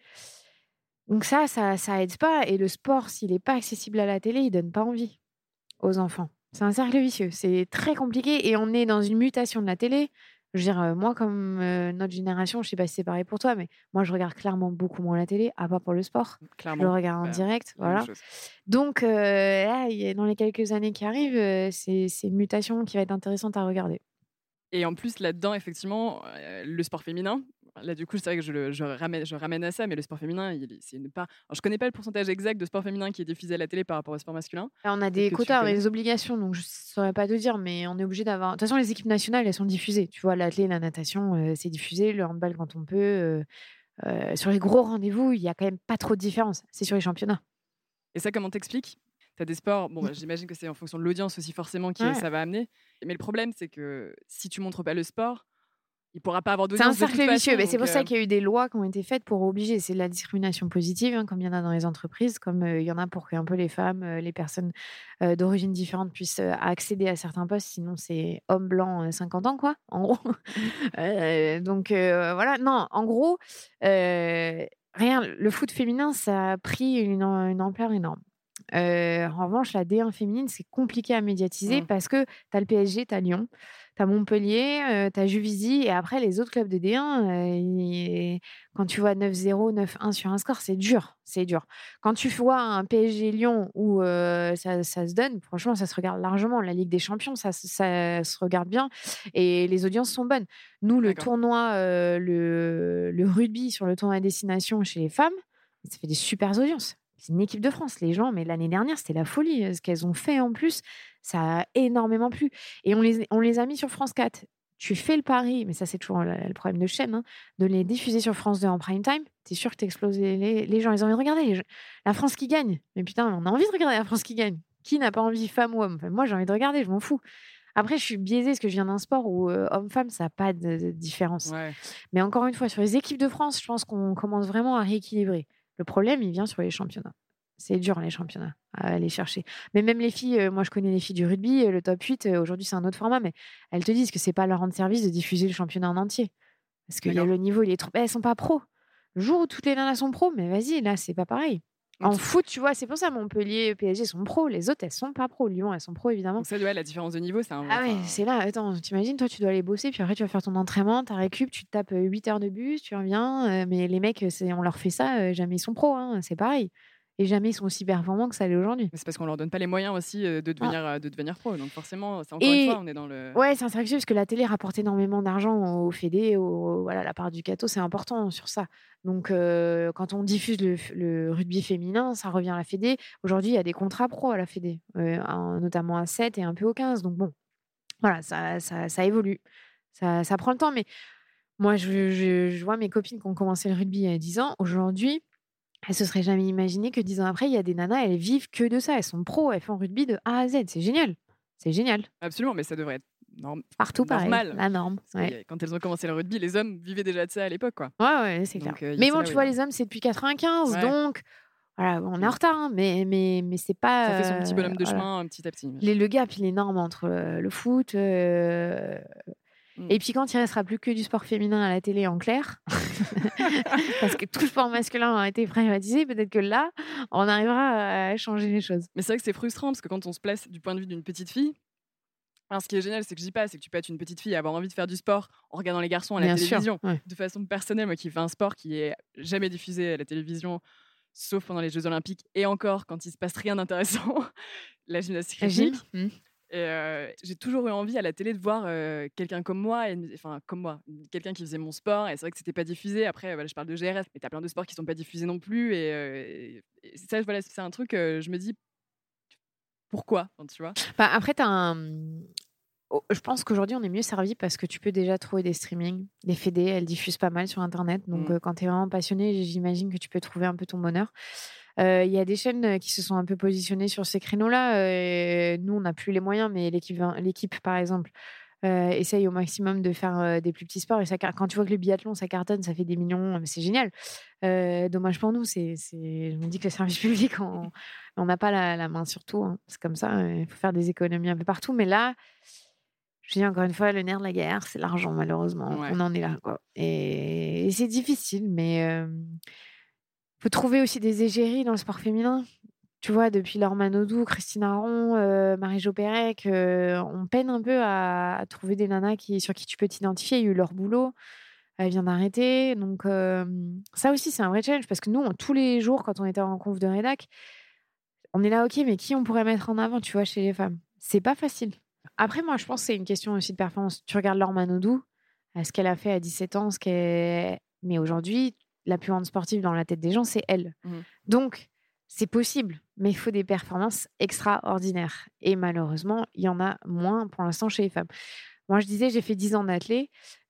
Speaker 1: Donc ça, ça, ça aide pas. Et le sport, s'il n'est pas accessible à la télé, il donne pas envie aux enfants. C'est un cercle vicieux. C'est très compliqué. Et on est dans une mutation de la télé. Je veux dire, euh, moi, comme euh, notre génération, je sais pas si c'est pareil pour toi, mais moi, je regarde clairement beaucoup moins la télé, à part pour le sport. Clairement. Je le regarde en bah, direct. Voilà. Donc, euh, là, dans les quelques années qui arrivent, euh, c'est, c'est une mutation qui va être intéressante à regarder.
Speaker 2: Et en plus, là-dedans, effectivement, euh, le sport féminin, là, du coup, c'est vrai que je, le, je, ramène, je ramène à ça, mais le sport féminin, il, c'est une part... Alors, je ne connais pas le pourcentage exact de sport féminin qui est diffusé à la télé par rapport au sport masculin.
Speaker 1: Alors, on a des quotas, des obligations, donc je ne saurais pas te dire, mais on est obligé d'avoir... De toute façon, les équipes nationales, elles sont diffusées. Tu vois, l'athlé, la natation, euh, c'est diffusé, le handball quand on peut. Euh, euh, sur les gros rendez-vous, il n'y a quand même pas trop de différence. C'est sur les championnats.
Speaker 2: Et ça, comment t'expliques ? Tu as des sports, bon, bah, j'imagine que c'est en fonction de l'audience aussi forcément que ouais. ça va amener. Mais le problème, c'est que si tu montres pas le sport, il pourra pas avoir d'audience.
Speaker 1: C'est un cercle vicieux.
Speaker 2: Donc,
Speaker 1: c'est pour
Speaker 2: euh...
Speaker 1: ça qu'il y a eu des lois qui ont été faites pour obliger. C'est de la discrimination positive, hein, comme il y en a dans les entreprises, comme euh, il y en a pour que un peu les femmes, euh, les personnes euh, d'origine différente puissent euh, accéder à certains postes. Sinon, c'est homme blanc, euh, cinquante ans, quoi, en gros. euh, donc, euh, voilà. Non, en gros, euh, rien. Le foot féminin, ça a pris une, une ampleur énorme. Euh, en revanche, la D un féminine, c'est compliqué à médiatiser mmh. parce que tu as le P S G, tu as Lyon, tu as Montpellier, euh, tu as Juvisy, et après, les autres clubs de D un, euh, y... quand tu vois neuf zéro, neuf un sur un score, c'est dur, c'est dur. Quand tu vois un P S G Lyon où euh, ça, ça se donne, franchement, ça se regarde largement. La Ligue des Champions, ça, ça se regarde bien et les audiences sont bonnes. Nous, le D'accord. tournoi, euh, le, le rugby sur le tournoi à destination chez les femmes, ça fait des super audiences. C'est une équipe de France, les gens, mais l'année dernière, c'était la folie. Ce qu'elles ont fait en plus, ça a énormément plu. Et on les, on les a mis sur France quatre. Tu fais le pari, mais ça, c'est toujours le, le problème de chaîne, hein, de les diffuser sur France deux en prime time. T'es sûr que t'exploses les, les gens. Ils ont envie de regarder les, la France qui gagne. Mais putain, on a envie de regarder la France qui gagne. Qui n'a pas envie, femme ou homme ? Enfin, moi, j'ai envie de regarder, je m'en fous. Après, je suis biaisée parce que je viens d'un sport où euh, homme-femme, ça n'a pas de, de différence. Ouais. Mais encore une fois, sur les équipes de France, je pense qu'on commence vraiment à rééquilibrer. Le problème, il vient sur les championnats. C'est dur, les championnats, à aller chercher. Mais même les filles, euh, moi, je connais les filles du rugby, euh, le top huit, euh, aujourd'hui, c'est un autre format, mais elles te disent que c'est pas leur rendre service de diffuser le championnat en entier. Parce que y a le niveau, il est trop... Elles sont pas pros. Le jour où toutes les nanas sont pros, mais vas-y, là, c'est pas pareil. En Donc, foot, tu vois, c'est pour ça, Montpellier, P S G sont pros. Les autres, elles sont pas pros. Lyon, elles sont pros, évidemment.
Speaker 2: Donc ça, ouais, la différence de niveau, c'est un...
Speaker 1: Ah ouais, c'est là. Attends, t'imagines, toi, tu dois aller bosser, puis après, tu vas faire ton entraînement, ta récup, tu te tapes huit heures de bus, tu reviens. Euh, mais les mecs, c'est... on leur fait ça, euh, jamais ils sont pros, hein, c'est pareil. Et jamais ils sont aussi performants que ça l'est aujourd'hui.
Speaker 2: Mais c'est parce qu'on leur donne pas les moyens aussi de devenir, ah. de devenir pro. Donc forcément, c'est encore
Speaker 1: et
Speaker 2: une fois, on est dans le...
Speaker 1: Ouais, c'est un cercle parce que la télé rapporte énormément d'argent aux fédés, au, voilà, la part du gâteau, c'est important sur ça. Donc euh, quand on diffuse le, le rugby féminin, ça revient à la fédé. Aujourd'hui, il y a des contrats pro à la fédé, euh, notamment à sept et un peu au quinze. Donc bon, voilà, ça, ça, ça évolue. Ça, ça prend le temps. Mais moi, je, je, je vois mes copines qui ont commencé le rugby il y a dix ans. Aujourd'hui, elles se seraient jamais imaginé que dix ans après, il y a des nanas, elles vivent que de ça. Elles sont pros, elles font rugby de A à Z. C'est génial. C'est génial.
Speaker 2: Absolument, mais ça devrait être norm...
Speaker 1: partout
Speaker 2: normal.
Speaker 1: Pareil, la norme. Ouais.
Speaker 2: Quand elles ont commencé le rugby, les hommes vivaient déjà de ça à l'époque, quoi.
Speaker 1: Ouais, ouais, c'est donc, clair. Euh, mais bon, tu vois, les hommes, c'est depuis quatre-vingt-quinze, ouais. donc voilà, on est en retard, hein, mais, mais, mais c'est pas...
Speaker 2: Ça fait son petit bonhomme de
Speaker 1: euh,
Speaker 2: chemin
Speaker 1: voilà.
Speaker 2: petit à petit.
Speaker 1: Les, le gap, il est énorme entre le, le foot... Euh, Mm. Et puis quand il ne restera plus que du sport féminin à la télé en clair, parce que tout le sport masculin a été privatisé, peut-être que là, on arrivera à changer les choses.
Speaker 2: Mais c'est vrai que c'est frustrant, parce que quand on se place du point de vue d'une petite fille, alors ce qui est génial, c'est que je dis pas, c'est que tu peux être une petite fille et avoir envie de faire du sport en regardant les garçons à la Bien télévision. Sûr, ouais. De façon personnelle, moi qui fais un sport qui est jamais diffusé à la télévision, sauf pendant les Jeux Olympiques et encore quand il se passe rien d'intéressant, la gymnastique
Speaker 1: La gym
Speaker 2: rythmique.
Speaker 1: Mmh.
Speaker 2: Et euh, j'ai toujours eu envie à la télé de voir euh, quelqu'un comme moi, et, enfin comme moi, quelqu'un qui faisait mon sport. Et c'est vrai que c'était pas diffusé. Après, voilà, je parle de G R F, mais t'as plein de sports qui sont pas diffusés non plus. Et, euh, et- et ça, voilà, c'est un truc. Euh, je me dis pourquoi, enfin, tu vois.
Speaker 1: Bah, après, t'as un... oh, je pense qu'aujourd'hui, on est mieux servi parce que tu peux déjà trouver des streamings. Les fédés, elles diffusent pas mal sur Internet. Donc,
Speaker 2: Mm.
Speaker 1: euh, quand tu es vraiment passionné, j'imagine que tu peux trouver un peu ton bonheur. Il euh, y a des chaînes euh, qui se sont un peu positionnées sur ces créneaux-là. Euh, nous, on n'a plus les moyens, mais l'équipe, l'équipe par exemple, euh, essaye au maximum de faire euh, des plus petits sports. Et ça, quand tu vois que le biathlon, ça cartonne, ça fait des millions, c'est génial. Euh, dommage pour nous. C'est, c'est... Je me dis que le service public, on n'a pas la, la main sur tout. Hein. C'est comme ça. Il faut faire des économies un peu partout. Mais là, je dis encore une fois, le nerf de la guerre, c'est l'argent, malheureusement.
Speaker 2: Ouais.
Speaker 1: On en est là, quoi. Et, et c'est difficile, mais il euh, faut trouver aussi des égéries dans le sport féminin. Tu vois, depuis Laure Manodou, Christine Aron, euh, Marie-Jo Pérec, euh, on peine un peu à, à trouver des nanas qui, sur qui tu peux t'identifier. Il y a eu leur boulot, elle vient d'arrêter. Donc, euh, ça aussi, c'est un vrai challenge parce que nous, on, tous les jours, quand on était en conf de rédac, on est là, ok, mais qui on pourrait mettre en avant, tu vois, chez les femmes? C'est pas facile. Après, moi, je pense que c'est une question aussi de performance. Tu regardes Laure Manodou, ce qu'elle a fait à dix-sept ans, ce qu'elle... mais aujourd'hui, la plus grande sportive dans la tête des gens, c'est elle.
Speaker 2: Mmh.
Speaker 1: Donc, c'est possible, mais il faut des performances extraordinaires. Et malheureusement, il y en a moins pour l'instant chez les femmes. Moi, je disais, j'ai fait dix ans d'athlé.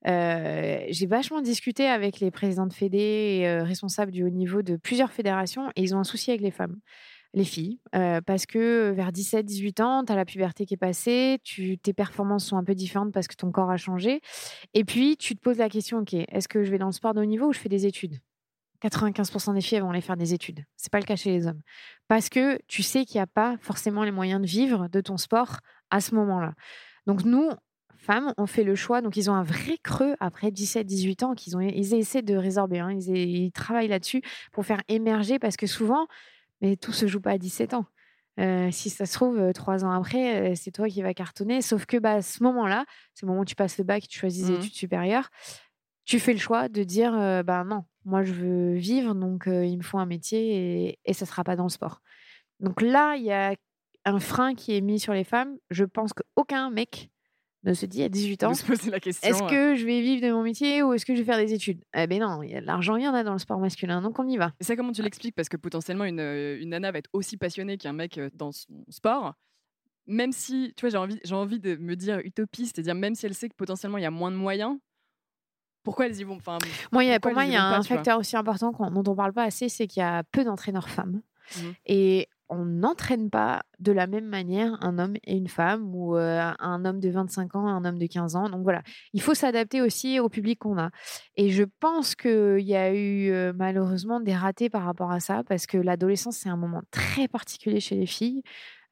Speaker 1: Euh, j'ai vachement discuté avec les présidents de fédé et euh, responsables du haut niveau de plusieurs fédérations et ils ont un souci avec les femmes. Les filles, euh, parce que vers dix-sept dix-huit ans, tu as la puberté qui est passée, tu, tes performances sont un peu différentes parce que ton corps a changé. Et puis, tu te poses la question, ok, est-ce que je vais dans le sport de haut niveau ou je fais des études? quatre-vingt-quinze pour cent des filles elles vont aller faire des études. C'est pas le cas chez les hommes. Parce que tu sais qu'il n'y a pas forcément les moyens de vivre de ton sport à ce moment-là. Donc, nous, femmes, on fait le choix. Donc, ils ont un vrai creux après dix-sept dix-huit ans qu'ils ont, ils essaient de résorber. Hein. Ils, ils travaillent là-dessus pour faire émerger parce que souvent, mais tout se joue pas à dix-sept ans. Euh, si ça se trouve, euh, trois ans après, euh, c'est toi qui vas cartonner. Sauf que bah, à ce moment-là, c'est le moment où tu passes le bac, tu choisis des
Speaker 2: Mmh.
Speaker 1: études supérieures, tu fais le choix de dire euh, bah non, moi je veux vivre, donc euh, il me faut un métier et, et ça sera pas dans le sport. Donc là, il y a un frein qui est mis sur les femmes. Je pense qu'aucun mec ne se dit à dix-huit ans,
Speaker 2: De se poser la question.
Speaker 1: est-ce
Speaker 2: ouais.
Speaker 1: que je vais vivre de mon métier ou est-ce que je vais faire des études? Eh ben non, il y a de l'argent, il y en a dans le sport masculin, donc on y va.
Speaker 2: Et ça, comment tu l'expliques? Parce que potentiellement, une, euh, une nana va être aussi passionnée qu'un mec euh, dans son sport. Même si, tu vois, j'ai envie, j'ai envie de me dire utopiste, c'est-à-dire même si elle sait que potentiellement il y a moins de moyens, pourquoi elles y vont? Enfin,
Speaker 1: Moi, il y a,
Speaker 2: pourquoi
Speaker 1: pour moi,
Speaker 2: elles
Speaker 1: il
Speaker 2: y
Speaker 1: y a
Speaker 2: vont pas,
Speaker 1: un
Speaker 2: tu vois?
Speaker 1: facteur aussi important qu'on- dont on parle pas assez, c'est qu'il y a peu d'entraîneurs femmes.
Speaker 2: Mhm.
Speaker 1: Et on n'entraîne pas de la même manière un homme et une femme ou euh, un homme de vingt-cinq ans et un homme de quinze ans. Donc voilà, il faut s'adapter aussi au public qu'on a. Et je pense qu'il y a eu euh, malheureusement des ratés par rapport à ça parce que l'adolescence, c'est un moment très particulier chez les filles.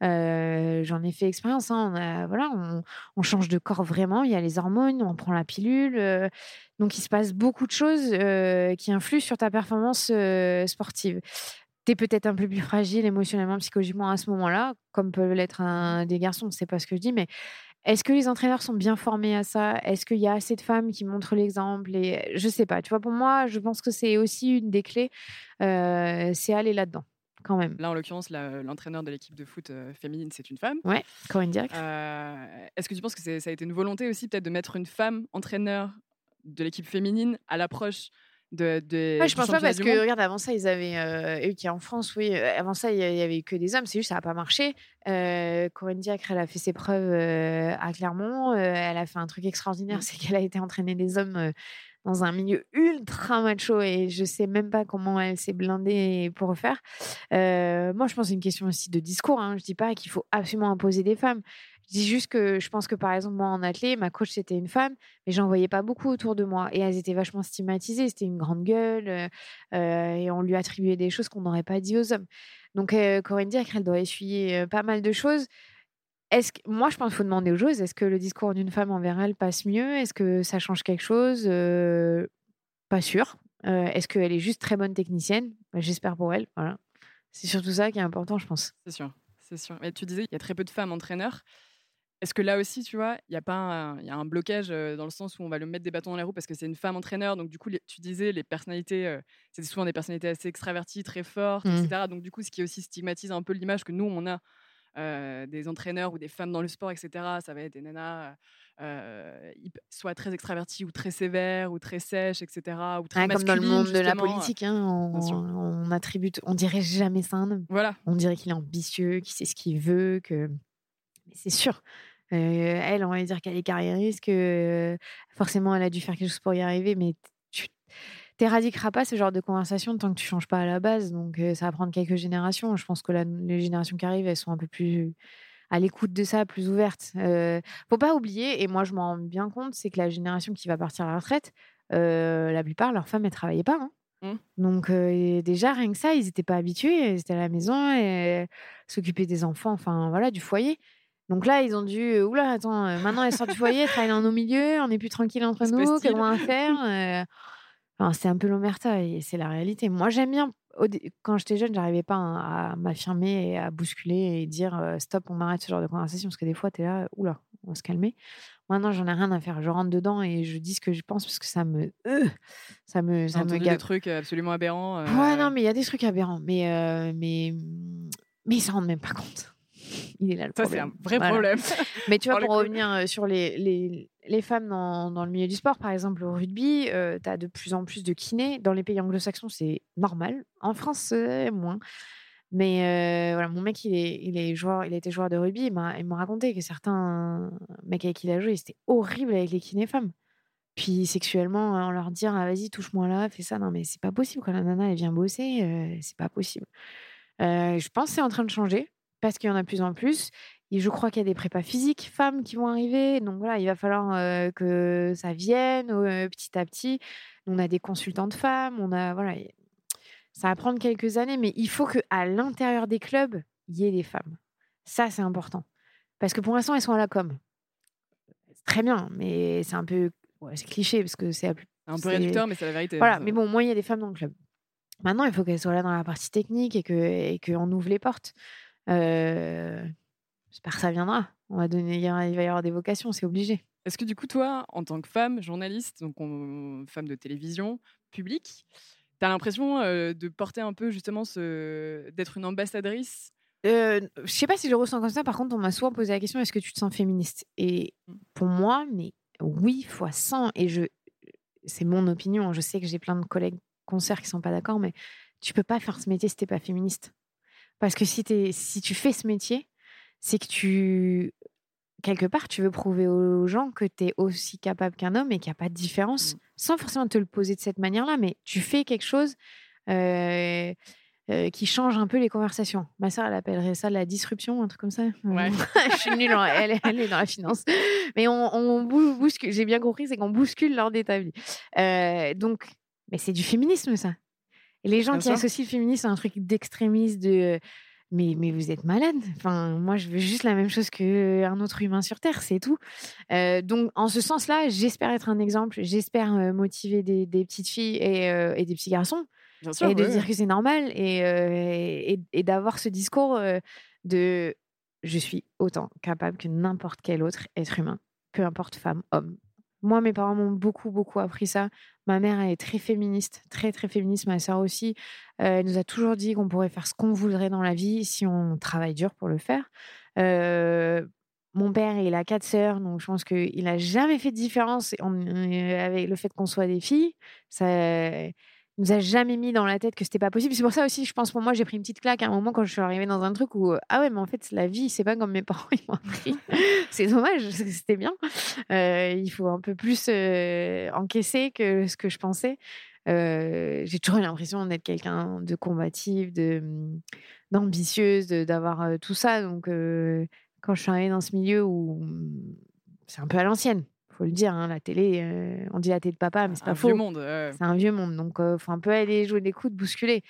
Speaker 1: Euh, j'en ai fait expérience. Hein. On, a, voilà, on, on change de corps vraiment. Il y a les hormones, on prend la pilule. Euh, donc, il se passe beaucoup de choses euh, qui influent sur ta performance euh, sportive. Tu es peut-être un peu plus fragile émotionnellement, psychologiquement à ce moment-là, comme peuvent l'être un, des garçons. C'est pas ce que je dis, mais est-ce que les entraîneurs sont bien formés à ça? Est-ce qu'il y a assez de femmes qui montrent l'exemple? Et je sais pas. Tu vois, pour moi, je pense que c'est aussi une des clés. Euh, c'est aller là-dedans, quand même.
Speaker 2: Là, en l'occurrence, la- l'entraîneur de l'équipe de foot euh, féminine, c'est une femme.
Speaker 1: Ouais, Corinne Diacre.
Speaker 2: Euh, Est-ce que tu penses que c'est- ça a été une volonté aussi peut-être de mettre une femme entraîneur de l'équipe féminine à l'approche de, de,
Speaker 1: Ouais, je
Speaker 2: du
Speaker 1: pense pas
Speaker 2: championnat
Speaker 1: parce
Speaker 2: du
Speaker 1: que,
Speaker 2: monde?
Speaker 1: regarde, avant ça, ils avaient euh, eux qui en France, oui, euh, avant ça, il y avait eu que des hommes, c'est juste ça n'a pas marché. Euh, Corinne Diacre, elle a fait ses preuves euh, à Clermont, euh, elle a fait un truc extraordinaire,
Speaker 2: Mm.
Speaker 1: c'est qu'elle a été entraîner des hommes euh, dans un milieu ultra macho et je sais même pas comment elle s'est blindée pour refaire. Euh, moi, je pense que c'est une question aussi de discours. Hein. Je dis pas qu'il faut absolument imposer des femmes. Je dis juste que je pense que, par exemple, moi, en athlée, ma coach, c'était une femme, mais j'en voyais pas beaucoup autour de moi. Et elles étaient vachement stigmatisées. C'était une grande gueule euh, euh, et on lui attribuait des choses qu'on n'aurait pas dit aux hommes. Donc, euh, Corinne Diacre, elle doit essuyer euh, pas mal de choses. Est-ce que, moi, je pense qu'il faut demander aux joueuses, est-ce que le discours d'une femme envers elle passe mieux? Est-ce que ça change quelque chose? Euh, Pas sûr. Euh, est-ce qu'elle est juste très bonne technicienne? Bah, j'espère pour elle. Voilà. C'est surtout ça qui est important, je pense.
Speaker 2: C'est sûr, c'est sûr. Mais tu disais, il y a très peu de femmes entraîneurs. Est-ce que là aussi, tu vois, il y a pas un, il y a un blocage euh, dans le sens où on va lui mettre des bâtons dans les roues parce que c'est une femme entraîneur, donc du coup, les- tu disais, les personnalités, euh, c'était souvent des personnalités assez extraverties, très fortes,
Speaker 1: Mmh.
Speaker 2: et cetera. Donc du coup, ce qui aussi stigmatise un peu l'image que nous, on a euh, des entraîneurs ou des femmes dans le sport, et cetera. Ça va être des nanas euh, hyp- soit très extraverties ou très sévères ou très sèches, et cetera. Ou très
Speaker 1: Ouais, comme dans le
Speaker 2: masculines,
Speaker 1: monde de la
Speaker 2: justement. euh,
Speaker 1: politique, hein,
Speaker 2: Bien sûr.
Speaker 1: on, on attribue, t- on dirait jamais ça à un homme.
Speaker 2: Voilà.
Speaker 1: On dirait qu'il est ambitieux, qu'il sait ce qu'il veut, que. Mais c'est sûr. Euh, elle, on va dire qu'elle est carriériste, que euh, forcément, elle a dû faire quelque chose pour y arriver, mais t- tu t'éradiqueras pas ce genre de conversation tant que tu changes pas à la base. Donc, euh, ça va prendre quelques générations. Je pense que la- les générations qui arrivent, elles sont un peu plus à l'écoute de ça, plus ouvertes. Euh, faut pas oublier, et moi, je m'en rends bien compte, c'est que la génération qui va partir à la retraite, euh, la plupart, leurs femmes, elles travaillaient pas, hein.
Speaker 2: Mmh.
Speaker 1: Donc, euh, déjà, rien que ça, ils étaient pas habitués. Ils étaient à la maison et s'occuper des enfants, enfin, voilà, du foyer. Donc là, ils ont dû, euh, oula, attends, euh, maintenant elle sort du foyer, elle travaille dans nos milieux, on n'est plus tranquille entre
Speaker 2: Il se
Speaker 1: nous,
Speaker 2: passe-t-il?
Speaker 1: comment faire euh, enfin, c'est un peu l'omerta et c'est la réalité. Moi, j'aime bien. Au dé- Quand j'étais jeune, j'arrivais pas hein, à m'affirmer et à bousculer et dire euh, stop, on m'arrête ce genre de conversation parce que des fois, tu es là, oula, on va se calmer. Maintenant, j'en ai rien à faire. Je rentre dedans et je dis ce que je pense parce que ça me, euh, ça me,
Speaker 2: J'ai
Speaker 1: ça me
Speaker 2: entendu des
Speaker 1: gave.
Speaker 2: trucs absolument aberrants.
Speaker 1: Ouais,
Speaker 2: euh,
Speaker 1: non, mais il y a des trucs aberrants, mais euh, mais mais ils s'en rendent même pas compte. Il est là le
Speaker 2: Ça, c'est un
Speaker 1: problème.
Speaker 2: vrai
Speaker 1: Voilà.
Speaker 2: problème.
Speaker 1: Mais tu vois,
Speaker 2: Pour le
Speaker 1: pour
Speaker 2: coup.
Speaker 1: revenir euh, sur les, les, les femmes dans, dans le milieu du sport, par exemple au rugby, euh, tu as de plus en plus de kinés. Dans les pays anglo-saxons, c'est normal. En France, euh, moins. Mais euh, voilà, mon mec, il est, il est joueur, il a été joueur de rugby. Il m'a, il m'a raconté que certains mecs avec qui il a joué, c'était horrible avec les kinés femmes. Puis sexuellement, on leur dit ah, vas-y, touche-moi là, fais ça. Non, mais c'est pas possible quand la nana elle vient bosser, euh, c'est pas possible. Euh, je pense que c'est en train de changer parce qu'il y en a de plus en plus. Et je crois qu'il y a des prépas physiques femmes qui vont arriver. Donc voilà, il va falloir euh, que ça vienne euh, petit à petit. On a des consultantes femmes, on a voilà, y- ça va prendre quelques années, mais il faut que à l'intérieur des clubs, il y ait des femmes. Ça, c'est important parce que pour l'instant, elles sont à la com. C'est très bien, mais c'est un peu ouais, c'est cliché parce que c'est la plus-
Speaker 2: Un peu
Speaker 1: c'est
Speaker 2: réducteur, mais c'est la vérité.
Speaker 1: voilà.
Speaker 2: Ça.
Speaker 1: Mais bon, moi, il y a des femmes dans le club. Maintenant, il faut qu'elles soient là dans la partie technique et que et qu'on ouvre les portes. Euh, J'espère que ça viendra. On va donner, il y aura- il va y avoir des vocations, c'est obligé.
Speaker 2: Est-ce que du coup, toi, en tant que femme, journaliste, donc on- femme de télévision, publique, tu as l'impression euh, de porter un peu justement ce... d'être une ambassadrice?
Speaker 1: Euh, je sais pas si je le ressens comme ça. Par contre, on m'a souvent posé la question est-ce que tu te sens féministe? Et pour moi, mais oui, fois cent. Et je, c'est mon opinion. Je sais que j'ai plein de collègues concerts qui sont pas d'accord, mais tu peux pas faire ce métier si t'es pas féministe. Parce que si, t'es, si tu fais ce métier, c'est que tu, quelque part, tu veux prouver aux gens que tu es aussi capable qu'un homme et qu'il n'y a pas de différence,
Speaker 2: Mm.
Speaker 1: sans forcément te le poser de cette manière-là, mais tu fais quelque chose euh, euh, qui change un peu les conversations. Ma sœur, elle appellerait ça la disruption, un truc comme ça.
Speaker 2: Ouais.
Speaker 1: Je suis nulle, en- elle, elle est dans la finance. Mais on, on bou- bouscule, j'ai bien compris, c'est qu'on bouscule l'ordre établi. Euh, donc, mais c'est du féminisme, ça. Et les gens
Speaker 2: Bien
Speaker 1: qui
Speaker 2: sûr.
Speaker 1: associent le féminisme à un truc d'extrémiste, de mais, mais vous êtes malade. Enfin, moi, je veux juste la même chose qu'un autre humain sur Terre, c'est tout. Euh, donc, en ce sens-là, j'espère être un exemple. J'espère euh, motiver des, des petites filles et, euh, et des petits garçons.
Speaker 2: Bien sûr,
Speaker 1: Et de
Speaker 2: ouais,
Speaker 1: dire
Speaker 2: ouais.
Speaker 1: que c'est normal. Et, euh, et, et d'avoir ce discours euh, de je suis autant capable que n'importe quel autre être humain, peu importe femme, homme. Moi, mes parents m'ont beaucoup, beaucoup appris ça. Ma mère, elle est très féministe, très, très féministe. Ma sœur aussi. Euh, elle nous a toujours dit qu'on pourrait faire ce qu'on voudrait dans la vie si on travaille dur pour le faire. Euh, mon père, il a quatre sœurs, donc je pense qu'il n'a jamais fait de différence en- euh, avec le fait qu'on soit des filles. Ça il nous a jamais mis dans la tête que c'était pas possible. C'est pour ça aussi, je pense, pour moi, j'ai pris une petite claque à un moment quand je suis arrivée dans un truc où, ah ouais, mais en fait, la vie, c'est pas comme mes parents ils m'ont appris. C'est dommage, parce que c'était bien. Euh, il faut un peu plus euh, encaisser que ce que je pensais. Euh, j'ai toujours eu l'impression d'être quelqu'un de combatif, de, d'ambitieuse, de, d'avoir euh, tout ça. Donc, euh, quand je suis arrivée dans ce milieu où c'est un peu à l'ancienne, faut le dire, hein, la télé, euh, on dit la télé de papa, mais c'est
Speaker 2: Un
Speaker 1: pas
Speaker 2: vieux
Speaker 1: faux.
Speaker 2: monde. ouais.
Speaker 1: C'est un vieux monde, donc il faut un peu aller jouer des coudes, bousculer.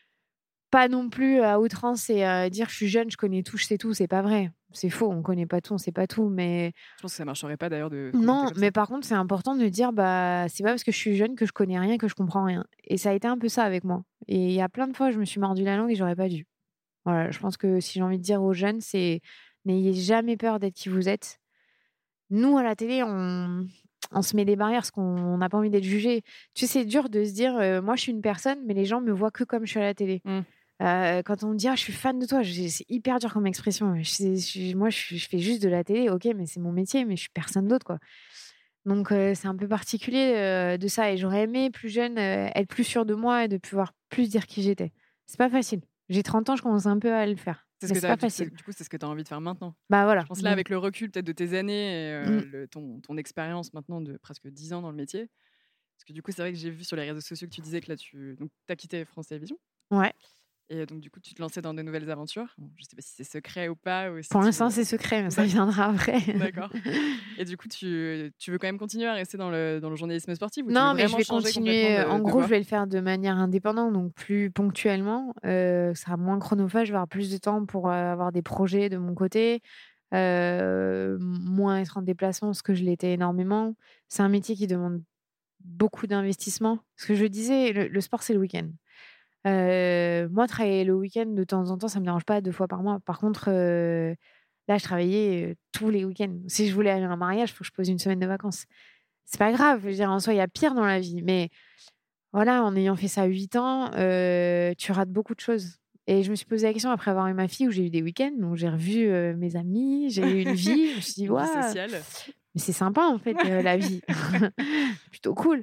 Speaker 1: Pas non plus à outrance et euh, dire je suis jeune, je connais tout, je sais tout, c'est pas vrai. C'est faux, on connaît pas tout, on sait pas tout, mais
Speaker 2: Je pense que ça marcherait pas d'ailleurs de commenter
Speaker 1: non,
Speaker 2: comme ça.
Speaker 1: mais par contre, c'est important de dire bah c'est pas parce que je suis jeune que je connais rien, que je comprends rien. Et ça a été un peu ça avec moi. Et il y a plein de fois, je me suis mordu la langue et j'aurais pas dû. Voilà, je pense que si j'ai envie de dire aux jeunes, c'est N'ayez jamais peur d'être qui vous êtes. Nous, à la télé, on, on se met des barrières parce qu'on n'a pas envie d'être jugé. Tu sais, c'est dur de se dire, euh, moi, je suis une personne, mais les gens me voient que comme je suis à la télé.
Speaker 2: Mmh.
Speaker 1: Euh, quand on me dit, ah, je suis fan de toi, j'ai- c'est hyper dur comme expression. Je, sais- je- moi, je, suis- je fais juste de la télé, ok, mais c'est mon métier, mais je suis personne d'autre, quoi. Donc, euh, c'est un peu particulier euh, de ça. Et j'aurais aimé, plus jeune, euh, être plus sûre de moi et de pouvoir plus dire qui j'étais. C'est pas facile. J'ai trente ans, je commence un peu à le faire.
Speaker 2: C'est ce
Speaker 1: Mais
Speaker 2: que
Speaker 1: c'est
Speaker 2: t'as-
Speaker 1: pas
Speaker 2: du,
Speaker 1: facile.
Speaker 2: c'est- du coup, c'est ce que tu as envie de faire maintenant.
Speaker 1: Bah
Speaker 2: Je
Speaker 1: voilà.
Speaker 2: pense là,
Speaker 1: Donc,
Speaker 2: avec le recul peut-être de tes années et euh,
Speaker 1: mm,
Speaker 2: le- ton, ton expérience maintenant de presque dix ans dans le métier. Parce que du coup, c'est vrai que j'ai vu sur les réseaux sociaux que tu disais que là, tu as quitté France Télévisions.
Speaker 1: ouais.
Speaker 2: Et donc, du coup, tu te lançais dans de nouvelles aventures. Bon, je sais pas si c'est secret ou pas. Ou si
Speaker 1: Pour
Speaker 2: tu-
Speaker 1: l'instant, c'est secret, mais ça
Speaker 2: D'accord.
Speaker 1: viendra après.
Speaker 2: D'accord. Et du coup, tu, tu veux quand même continuer à rester dans le, dans le journalisme sportif ou tu veux
Speaker 1: Non, mais je
Speaker 2: vraiment
Speaker 1: vais
Speaker 2: changer
Speaker 1: continuer.
Speaker 2: complètement de,
Speaker 1: En
Speaker 2: de
Speaker 1: gros,
Speaker 2: voie
Speaker 1: je vais le faire de manière indépendante, donc plus ponctuellement. Euh, ça sera moins chronophage, je vais avoir plus de temps pour euh, avoir des projets de mon côté, euh, moins être en déplacement, parce que je l'étais énormément. C'est un métier qui demande beaucoup d'investissement. Ce que je disais, le, le sport, c'est le week-end. Euh, moi, travailler le week-end de temps en temps, ça me dérange pas deux fois par mois. Par contre, euh, là, je travaillais euh, tous les week-ends. Si je voulais aller à un mariage, il faut que je pose une semaine de vacances. C'est pas grave, je veux dire, en soi, il y a pire dans la vie. Mais voilà, en ayant fait ça huit ans, euh, tu rates beaucoup de choses. Et je me suis posé la question après avoir eu ma fille, où j'ai eu des week-ends, donc j'ai revu euh, mes amis, j'ai eu une vie. Je me suis dit,
Speaker 2: une vie
Speaker 1: waouh,
Speaker 2: sociale.
Speaker 1: mais c'est sympa en fait, euh, la vie. C'est plutôt cool.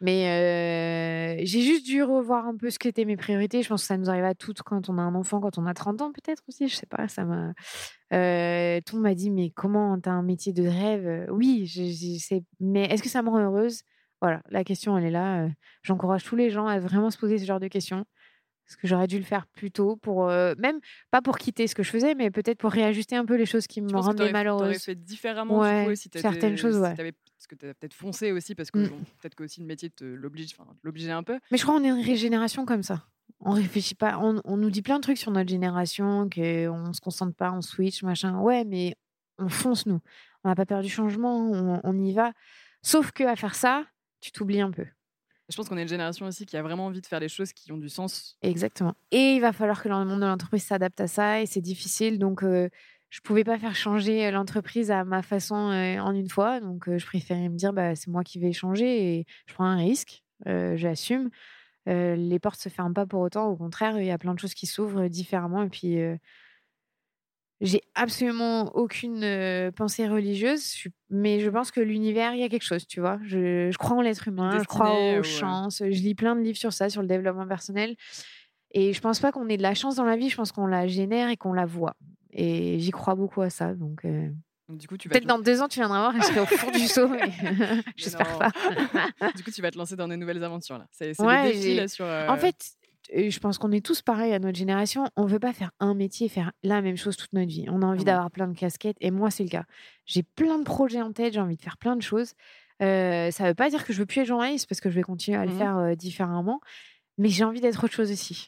Speaker 1: Mais euh, j'ai juste dû revoir un peu ce qu'étaient mes priorités. Je pense que ça nous arrive à toutes quand on a un enfant, quand on a trente ans peut-être aussi, je sais pas. Ça m'a... Euh, tout le monde m'a dit, mais comment t'as un métier de rêve? Euh, Oui, je, je sais, mais est-ce que ça me rend heureuse? Voilà, la question, elle est là. Euh, J'encourage tous les gens à vraiment se poser ce genre de questions. Parce que j'aurais dû le faire plus tôt pour, euh, même pas pour quitter ce que je faisais, mais peut-être pour réajuster un peu les choses qui
Speaker 2: Je
Speaker 1: me
Speaker 2: pense que tu
Speaker 1: rendaient
Speaker 2: aurais
Speaker 1: malheureuse.
Speaker 2: fait différemment du coup
Speaker 1: Ouais,
Speaker 2: si tu
Speaker 1: certaines choses, ouais.
Speaker 2: avais parce que tu as peut-être foncé aussi parce que
Speaker 1: Mm.
Speaker 2: bon, peut-être que aussi le métier te l'oblige enfin l'obligeait un peu.
Speaker 1: Mais je crois qu'on est une régénération comme ça. On réfléchit pas. On, on nous dit plein de trucs sur notre génération, qu'on se concentre pas, on switch, machin. Ouais, mais on fonce, nous. On n'a pas peur du changement, on, on y va. Sauf que à faire ça, tu t'oublies un peu.
Speaker 2: Je pense qu'on est une génération aussi qui a vraiment envie de faire les choses qui ont du sens.
Speaker 1: Exactement. Et il va falloir que le monde de l'entreprise s'adapte à ça, et c'est difficile. Donc, euh, je pouvais pas faire changer l'entreprise à ma façon euh, en une fois. Donc, euh, je préférais me dire, bah, c'est moi qui vais changer et je prends un risque, euh, j'assume. Euh, les portes se ferment pas pour autant. Au contraire, il y a plein de choses qui s'ouvrent différemment. Et puis, euh, j'ai absolument aucune euh, pensée religieuse, je suis- mais je pense que l'univers, il y a quelque chose, tu vois. Je, je crois en l'être
Speaker 2: Une
Speaker 1: humain, je crois
Speaker 2: destinée
Speaker 1: aux
Speaker 2: ou euh,
Speaker 1: chances. Je lis plein de livres sur ça, sur le développement personnel. Et je pense pas qu'on ait de la chance dans la vie, je pense qu'on la génère et qu'on la voit. Et j'y crois beaucoup à ça. Donc, euh,
Speaker 2: donc du coup tu vas
Speaker 1: peut-être
Speaker 2: te...
Speaker 1: dans deux ans, tu viendras voir et je serai au fond du seau. Mais j'espère
Speaker 2: non.
Speaker 1: pas.
Speaker 2: Du coup tu vas te lancer dans de nouvelles aventures là. C'est c'est
Speaker 1: Ouais,
Speaker 2: le défi
Speaker 1: j'ai-
Speaker 2: là sur euh,
Speaker 1: En fait, euh, je pense qu'on est tous pareils à notre génération. On veut pas faire un métier, faire la même chose toute notre vie. On a envie
Speaker 2: Clairement.
Speaker 1: d'avoir plein de casquettes. Et moi, c'est le cas. J'ai plein de projets en tête. J'ai envie de faire plein de choses. Euh, ça veut pas dire que je veux plus être journaliste parce que je vais continuer à le
Speaker 2: Mhm.
Speaker 1: faire euh, différemment. Mais j'ai envie d'être autre chose aussi.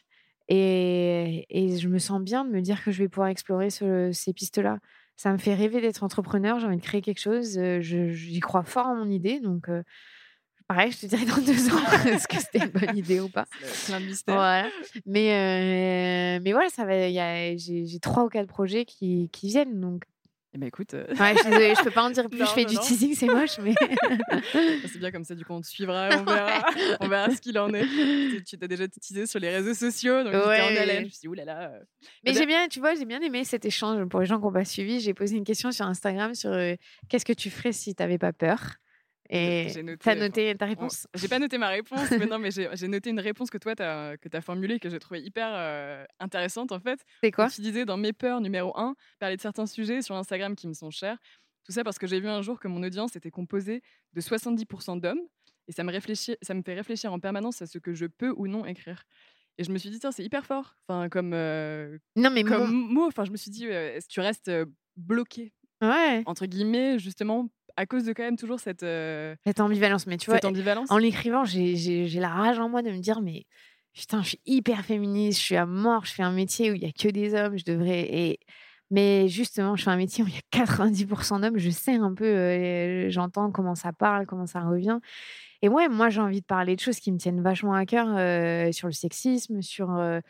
Speaker 1: Et, et je me sens bien de me dire que je vais pouvoir explorer ce- ces pistes-là. Ça me fait rêver d'être entrepreneur. J'ai envie de créer quelque chose. Euh, je- J'y crois fort en mon idée. Donc, euh, pareil, je te dirai dans deux ans est-ce que c'était une bonne idée ou pas.
Speaker 2: C'est plein de mystères.
Speaker 1: Voilà. Mais, euh, mais voilà, ça va. il y a- J'ai j'ai trois ou quatre projets qui, qui viennent. Donc,
Speaker 2: Eh ben écoute, euh,
Speaker 1: ouais, je suis désolée, je peux pas en dire plus.
Speaker 2: Non,
Speaker 1: je fais
Speaker 2: non,
Speaker 1: du
Speaker 2: non.
Speaker 1: teasing, c'est moche, mais.
Speaker 2: c'est bien comme ça, du coup on te suivra, on verra, on verra ce qu'il en est. Tu- Tu t'as déjà teasé sur les réseaux sociaux, donc j'étais
Speaker 1: Ouais,
Speaker 2: en
Speaker 1: ouais.
Speaker 2: haleine. Je me suis dit, oulala. euh.
Speaker 1: Mais
Speaker 2: Bah,
Speaker 1: j'ai bien, tu vois, j'ai bien aimé cet échange. Pour les gens qui n'ont pas suivi, j'ai posé une question sur Instagram sur euh, qu'est-ce que tu ferais si tu n'avais pas peur. Et
Speaker 2: J'ai noté,
Speaker 1: tu as
Speaker 2: enfin,
Speaker 1: noté ta
Speaker 2: on-
Speaker 1: réponse.
Speaker 2: J'ai pas noté ma réponse, mais non, mais j'ai j'ai noté une réponse que toi t'as que t'as formulée que j'ai trouvée hyper euh, intéressante en fait.
Speaker 1: C'est quoi?
Speaker 2: Donc, tu disais dans mes peurs numéro un, parler de certains sujets sur Instagram qui me sont chers. Tout ça parce que j'ai vu un jour que mon audience était composée de soixante-dix pour cent d'hommes et ça me, réfléchit, ça me fait réfléchir en permanence à ce que je peux ou non écrire. Et je me suis dit, tiens, c'est hyper fort enfin, comme, euh,
Speaker 1: Non, mais
Speaker 2: comme
Speaker 1: mon-
Speaker 2: mot. Enfin, je me suis dit, euh, est-ce que tu restes euh, bloqué,
Speaker 1: ouais,
Speaker 2: entre guillemets, justement, à cause de quand même toujours cette, euh,
Speaker 1: cette ambivalence. Mais tu vois,
Speaker 2: cette ambivalence
Speaker 1: en l'écrivant, j'ai j'ai- j'ai la rage en moi de me dire, mais putain, je suis hyper féministe, je suis à mort, je fais un métier où il y a que des hommes, je devrais. Et... Mais justement, je fais un métier où il y a quatre-vingt-dix pour cent d'hommes, je sais un peu, euh, j'entends comment ça parle, comment ça revient. Et ouais, moi, j'ai envie de parler de choses qui me tiennent vachement à cœur euh, sur le sexisme, sur, euh,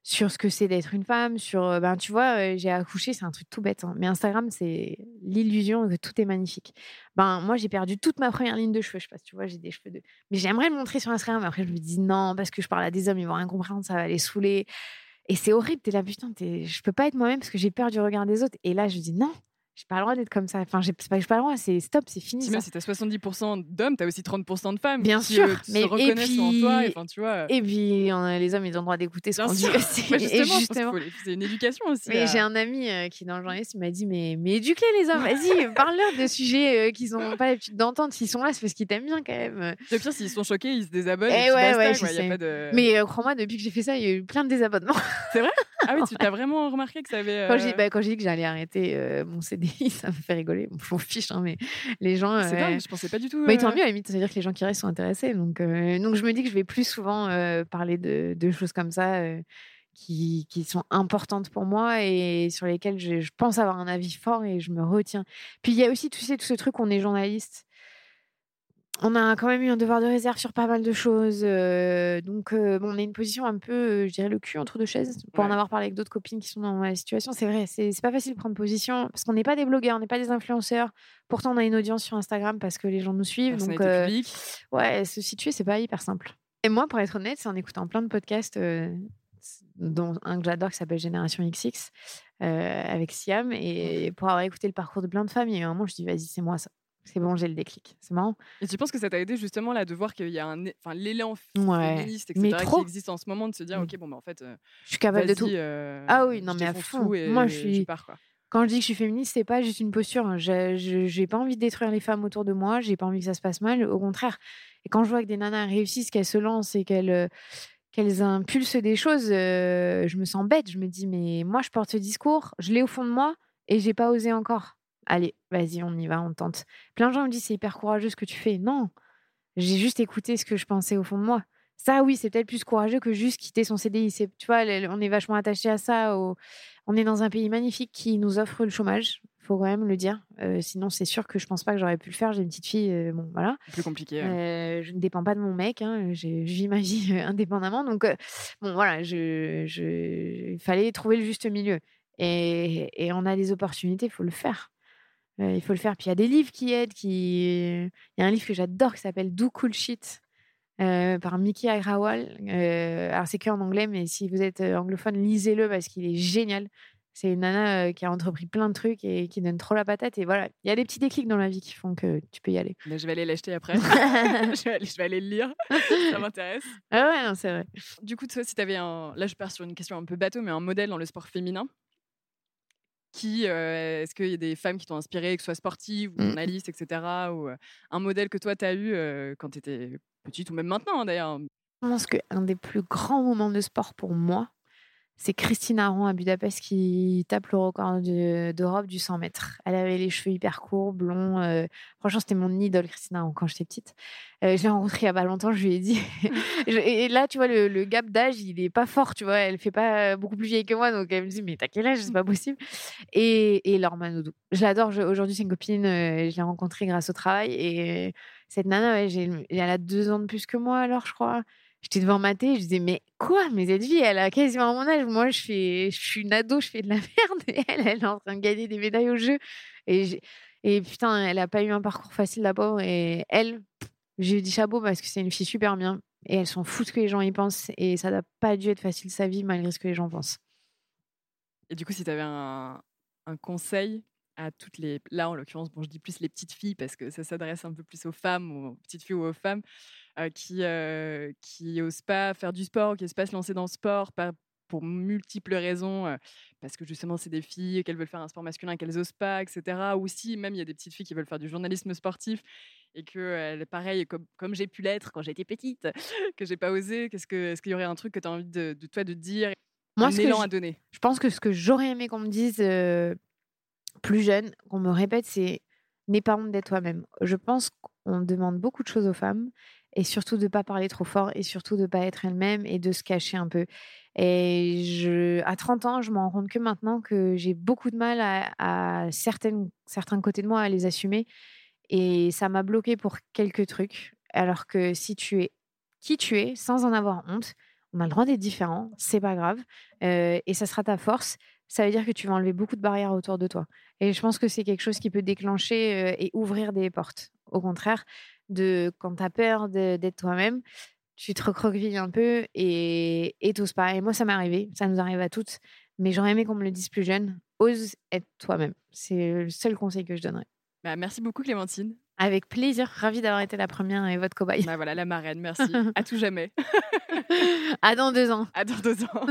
Speaker 1: sur ce que c'est d'être une femme, sur, euh, ben, tu vois, euh, j'ai accouché, c'est un truc tout bête, hein, mais Instagram, c'est l'illusion que tout est magnifique. Ben, moi, j'ai perdu toute ma première ligne de cheveux, je sais pas si tu vois, j'ai des cheveux de... Mais j'aimerais le montrer sur Instagram, mais après, je me dis non, parce que je parle à des hommes, ils vont rien comprendre, ça va les saouler. Et c'est horrible, t'es là, putain, t'es... je peux pas être moi-même parce que j'ai peur du regard des autres. Et là, je dis non, j'ai pas le droit d'être comme ça. Enfin, j'ai... c'est pas que j'ai pas le droit, c'est stop, c'est fini.
Speaker 2: Si
Speaker 1: ça.
Speaker 2: même si t'as soixante-dix pour cent d'hommes, t'as aussi trente pour cent de femmes
Speaker 1: Bien
Speaker 2: qui,
Speaker 1: sûr,
Speaker 2: euh, qui
Speaker 1: mais
Speaker 2: se reconnaissent
Speaker 1: puis...
Speaker 2: en toi. Et, enfin, tu vois,
Speaker 1: et puis, on a... les hommes, ils ont le droit d'écouter ce
Speaker 2: bien
Speaker 1: qu'on dit
Speaker 2: sûr.
Speaker 1: aussi.
Speaker 2: Bah, justement,
Speaker 1: Et
Speaker 2: je
Speaker 1: justement...
Speaker 2: pense qu'il faut... c'est une éducation aussi.
Speaker 1: Mais
Speaker 2: à...
Speaker 1: j'ai un ami euh, qui est dans le journalisme, il m'a dit mais, mais éduque-les les hommes, vas-y, parle-leur de sujets euh, qu'ils n'ont pas l'habitude d'entendre. S'ils sont là, c'est parce qu'ils t'aiment bien quand même.
Speaker 2: Le pire, s'ils sont choqués, ils se désabonnent.
Speaker 1: Eh
Speaker 2: Et, puis
Speaker 1: ouais,
Speaker 2: basta,
Speaker 1: ouais,
Speaker 2: quoi.
Speaker 1: je
Speaker 2: Y a
Speaker 1: sais.
Speaker 2: pas de...
Speaker 1: Mais euh, crois-moi, depuis que j'ai fait ça, il y a eu plein de désabonnements.
Speaker 2: C'est vrai? Ah oui, tu t'as vraiment remarqué que ça avait. Euh...
Speaker 1: Quand j'ai bah, quand j'ai dit que j'allais arrêter euh, mon C D I, ça me fait rigoler. Bon, je m'en fiche, hein, mais les gens.
Speaker 2: C'est
Speaker 1: euh...
Speaker 2: dingue, je pensais pas du tout.
Speaker 1: Mais tant
Speaker 2: euh...
Speaker 1: mieux, à la limite, ça veut dire que les gens qui restent sont intéressés. Donc, euh... donc je me dis que je vais plus souvent euh, parler de, de choses comme ça. Euh... Qui, qui sont importantes pour moi et sur lesquelles je, je pense avoir un avis fort et je me retiens. Puis il y a aussi, tu sais, tout ce truc, on est journaliste. On a quand même eu un devoir de réserve sur pas mal de choses. Euh, donc, euh, bon, on a une position un peu, euh, je dirais, le cul entre deux chaises. Pour
Speaker 2: Ouais.
Speaker 1: en avoir parlé avec d'autres copines qui sont dans la situation, c'est vrai, c'est, c'est pas facile de prendre position parce qu'on n'est pas des blogueurs, on n'est pas des influenceurs. Pourtant, on a une audience sur Instagram parce que les gens nous suivent.
Speaker 2: Personnalité
Speaker 1: donc, euh,
Speaker 2: publique.
Speaker 1: Ouais, se situer, c'est pas hyper simple. Et moi, pour être honnête, c'est en écoutant plein de podcasts, euh, dont un que j'adore qui s'appelle Génération X X, euh, avec Siam. Et pour avoir écouté le parcours de plein de femmes, il y a eu un moment, je dis, vas-y, c'est moi ça. C'est bon, j'ai le déclic. C'est marrant.
Speaker 2: Et tu penses que ça t'a aidé justement là de voir qu'il y a un, enfin l'élan
Speaker 1: ouais.
Speaker 2: féministe, et
Speaker 1: mais
Speaker 2: cetera
Speaker 1: trop.
Speaker 2: qui existe en ce moment, de se dire ok bon bah en fait, euh,
Speaker 1: je suis capable de tout.
Speaker 2: Euh,
Speaker 1: ah oui, non mais à fond.
Speaker 2: Et,
Speaker 1: moi je suis.
Speaker 2: je pars, quoi.
Speaker 1: Quand je dis que je suis féministe, c'est pas juste une posture. Je, je, j'ai pas envie de détruire les femmes autour de moi. J'ai pas envie que ça se passe mal. Au contraire. Et quand je vois que des nanas réussissent, qu'elles se lancent et qu'elles euh, qu'elles impulsent des choses, euh, je me sens bête. Je me dis mais moi je porte ce discours, je l'ai au fond de moi et j'ai pas osé encore. Allez, vas-y, on y va, on tente. Plein de gens me disent c'est hyper courageux ce que tu fais. Non, j'ai juste écouté ce que je pensais au fond de moi. Ça, oui, c'est peut-être plus courageux que juste quitter son C D I. C'est, tu vois, on est vachement attaché à ça. Au... On est dans un pays magnifique qui nous offre le chômage. Il faut quand même le dire. Euh, sinon, c'est sûr que je pense pas que j'aurais pu le faire. J'ai une petite fille, euh, bon, voilà.
Speaker 2: Plus compliqué. Ouais.
Speaker 1: Euh, je ne dépends pas de mon mec. Hein. Je, je vis ma vie euh, indépendamment. Donc, euh, bon, voilà, je, je... il fallait trouver le juste milieu. Et, et on a des opportunités, il faut le faire. Euh, il faut le faire. Puis il y a des livres qui aident. Qui... Il y a un livre que j'adore qui s'appelle Do Cool Shit euh, par Miki Agrawal. Euh, alors c'est que en anglais, mais si vous êtes anglophone, lisez-le parce qu'il est génial. C'est une nana euh, qui a entrepris plein de trucs et qui donne trop la patate. Et voilà, il y a des petits déclics dans la vie qui font que tu peux y aller.
Speaker 2: Ben, je vais aller l'acheter après. je, vais aller, je vais aller le lire. Ça m'intéresse.
Speaker 1: Ah ouais, non, c'est vrai.
Speaker 2: Du coup, toi, si tu avais un... Là, je pars sur une question un peu bateau, mais un modèle dans le sport féminin. Qui, euh, est-ce qu'il y a des femmes qui t'ont inspiré, que ce soit sportives ou journalistes, et cetera. Ou euh, un modèle que toi, tu as eu euh, quand tu étais petite ou même maintenant, hein, d'ailleurs.
Speaker 1: Je pense qu'un des plus grands moments de sport pour moi, c'est Christine Aron à Budapest qui tape le record de, d'Europe du cent mètres. Elle avait les cheveux hyper courts, blonds. Euh, franchement, c'était mon idole, Christine Aron, quand j'étais petite. Euh, je l'ai rencontrée il n'y a pas longtemps, je lui ai dit. Et là, tu vois, le, le gap d'âge, il n'est pas fort, tu vois. Elle ne fait pas beaucoup plus vieille que moi. Donc, elle me dit, mais t'as quel âge? C'est pas possible. Et, et Laure Manodou. Je l'adore. Je, aujourd'hui, c'est une copine. Euh, je l'ai rencontrée grâce au travail. Et euh, cette nana, ouais, j'ai, elle a deux ans de plus que moi, alors, je crois. J'étais devant ma télé, je disais, mais quoi? Mais cette vie, elle a quasiment mon âge. Moi, je, fais, je suis une ado, je fais de la merde. Et elle, elle est en train de gagner des médailles au jeu. Et, j'ai, et putain, elle n'a pas eu un parcours facile, la pauvre. Et elle, j'ai dit chapeau parce que c'est une fille super bien. Et elle s'en fout ce que les gens y pensent. Et ça n'a pas dû être facile sa vie, malgré ce que les gens pensent.
Speaker 2: Et du coup, si tu avais un, un conseil à toutes les... Là, en l'occurrence, bon, je dis plus les petites filles parce que ça s'adresse un peu plus aux femmes, aux petites filles ou aux femmes. Euh, qui euh, qui osent pas faire du sport, qui osent pas se lancer dans le sport, pas pour multiples raisons, euh, parce que justement c'est des filles, qu'elles veulent faire un sport masculin, qu'elles osent pas, et cetera. Ou si même il y a des petites filles qui veulent faire du journalisme sportif et que euh, pareil comme comme j'ai pu l'être quand j'étais petite, que j'ai pas osé. Qu'est-ce que est-ce qu'il y aurait un truc que tu as envie de, de toi de dire,
Speaker 1: Moi,
Speaker 2: un
Speaker 1: ce
Speaker 2: élan
Speaker 1: que
Speaker 2: à donner?
Speaker 1: Je pense que ce que j'aurais aimé qu'on me dise euh, plus jeune, qu'on me répète, c'est n'aie pas honte d'être toi-même. Je pense qu'on demande beaucoup de choses aux femmes. Et surtout de ne pas parler trop fort et surtout de ne pas être elle-même et de se cacher un peu. Et je, à trente ans, je me rends compte que maintenant que j'ai beaucoup de mal à, à certaines, certains côtés de moi à les assumer. Et ça m'a bloquée pour quelques trucs. Alors que si tu es qui tu es, sans en avoir honte, On a le droit d'être différent, c'est pas grave. Euh, et ça sera ta force. Ça veut dire que tu vas enlever beaucoup de barrières autour de toi. Et je pense que c'est quelque chose qui peut déclencher euh, et ouvrir des portes. Au contraire, de, quand tu as peur de, d'être toi-même, tu te recroquevilles un peu et et t'oses pas. Et moi, ça m'est arrivé, ça nous arrive à toutes, mais j'aurais aimé qu'on me le dise plus jeune. Ose être toi-même. C'est le seul conseil que je donnerais.
Speaker 2: Bah, merci beaucoup, Clémentine.
Speaker 1: Avec plaisir, ravie d'avoir été la première et votre cobaye.
Speaker 2: Bah voilà, la marraine, merci. À tout jamais.
Speaker 1: À dans deux ans.
Speaker 2: À dans deux ans.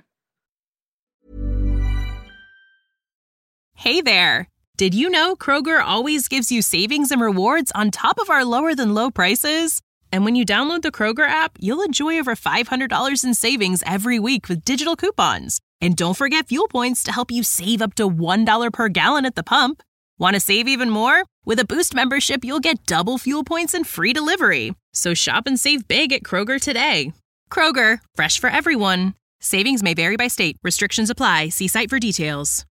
Speaker 4: Hey there! Did you know Kroger always gives you savings and rewards on top of our lower-than-low prices? And when you download the Kroger app, you'll enjoy over five hundred dollars in savings every week with digital coupons. And don't forget fuel points to help you save up to one dollar per gallon at the pump. Want to save even more? With a Boost membership, you'll get double fuel points and free delivery. So shop and save big at Kroger today. Kroger, fresh for everyone. Savings may vary by state. Restrictions apply. See site for details.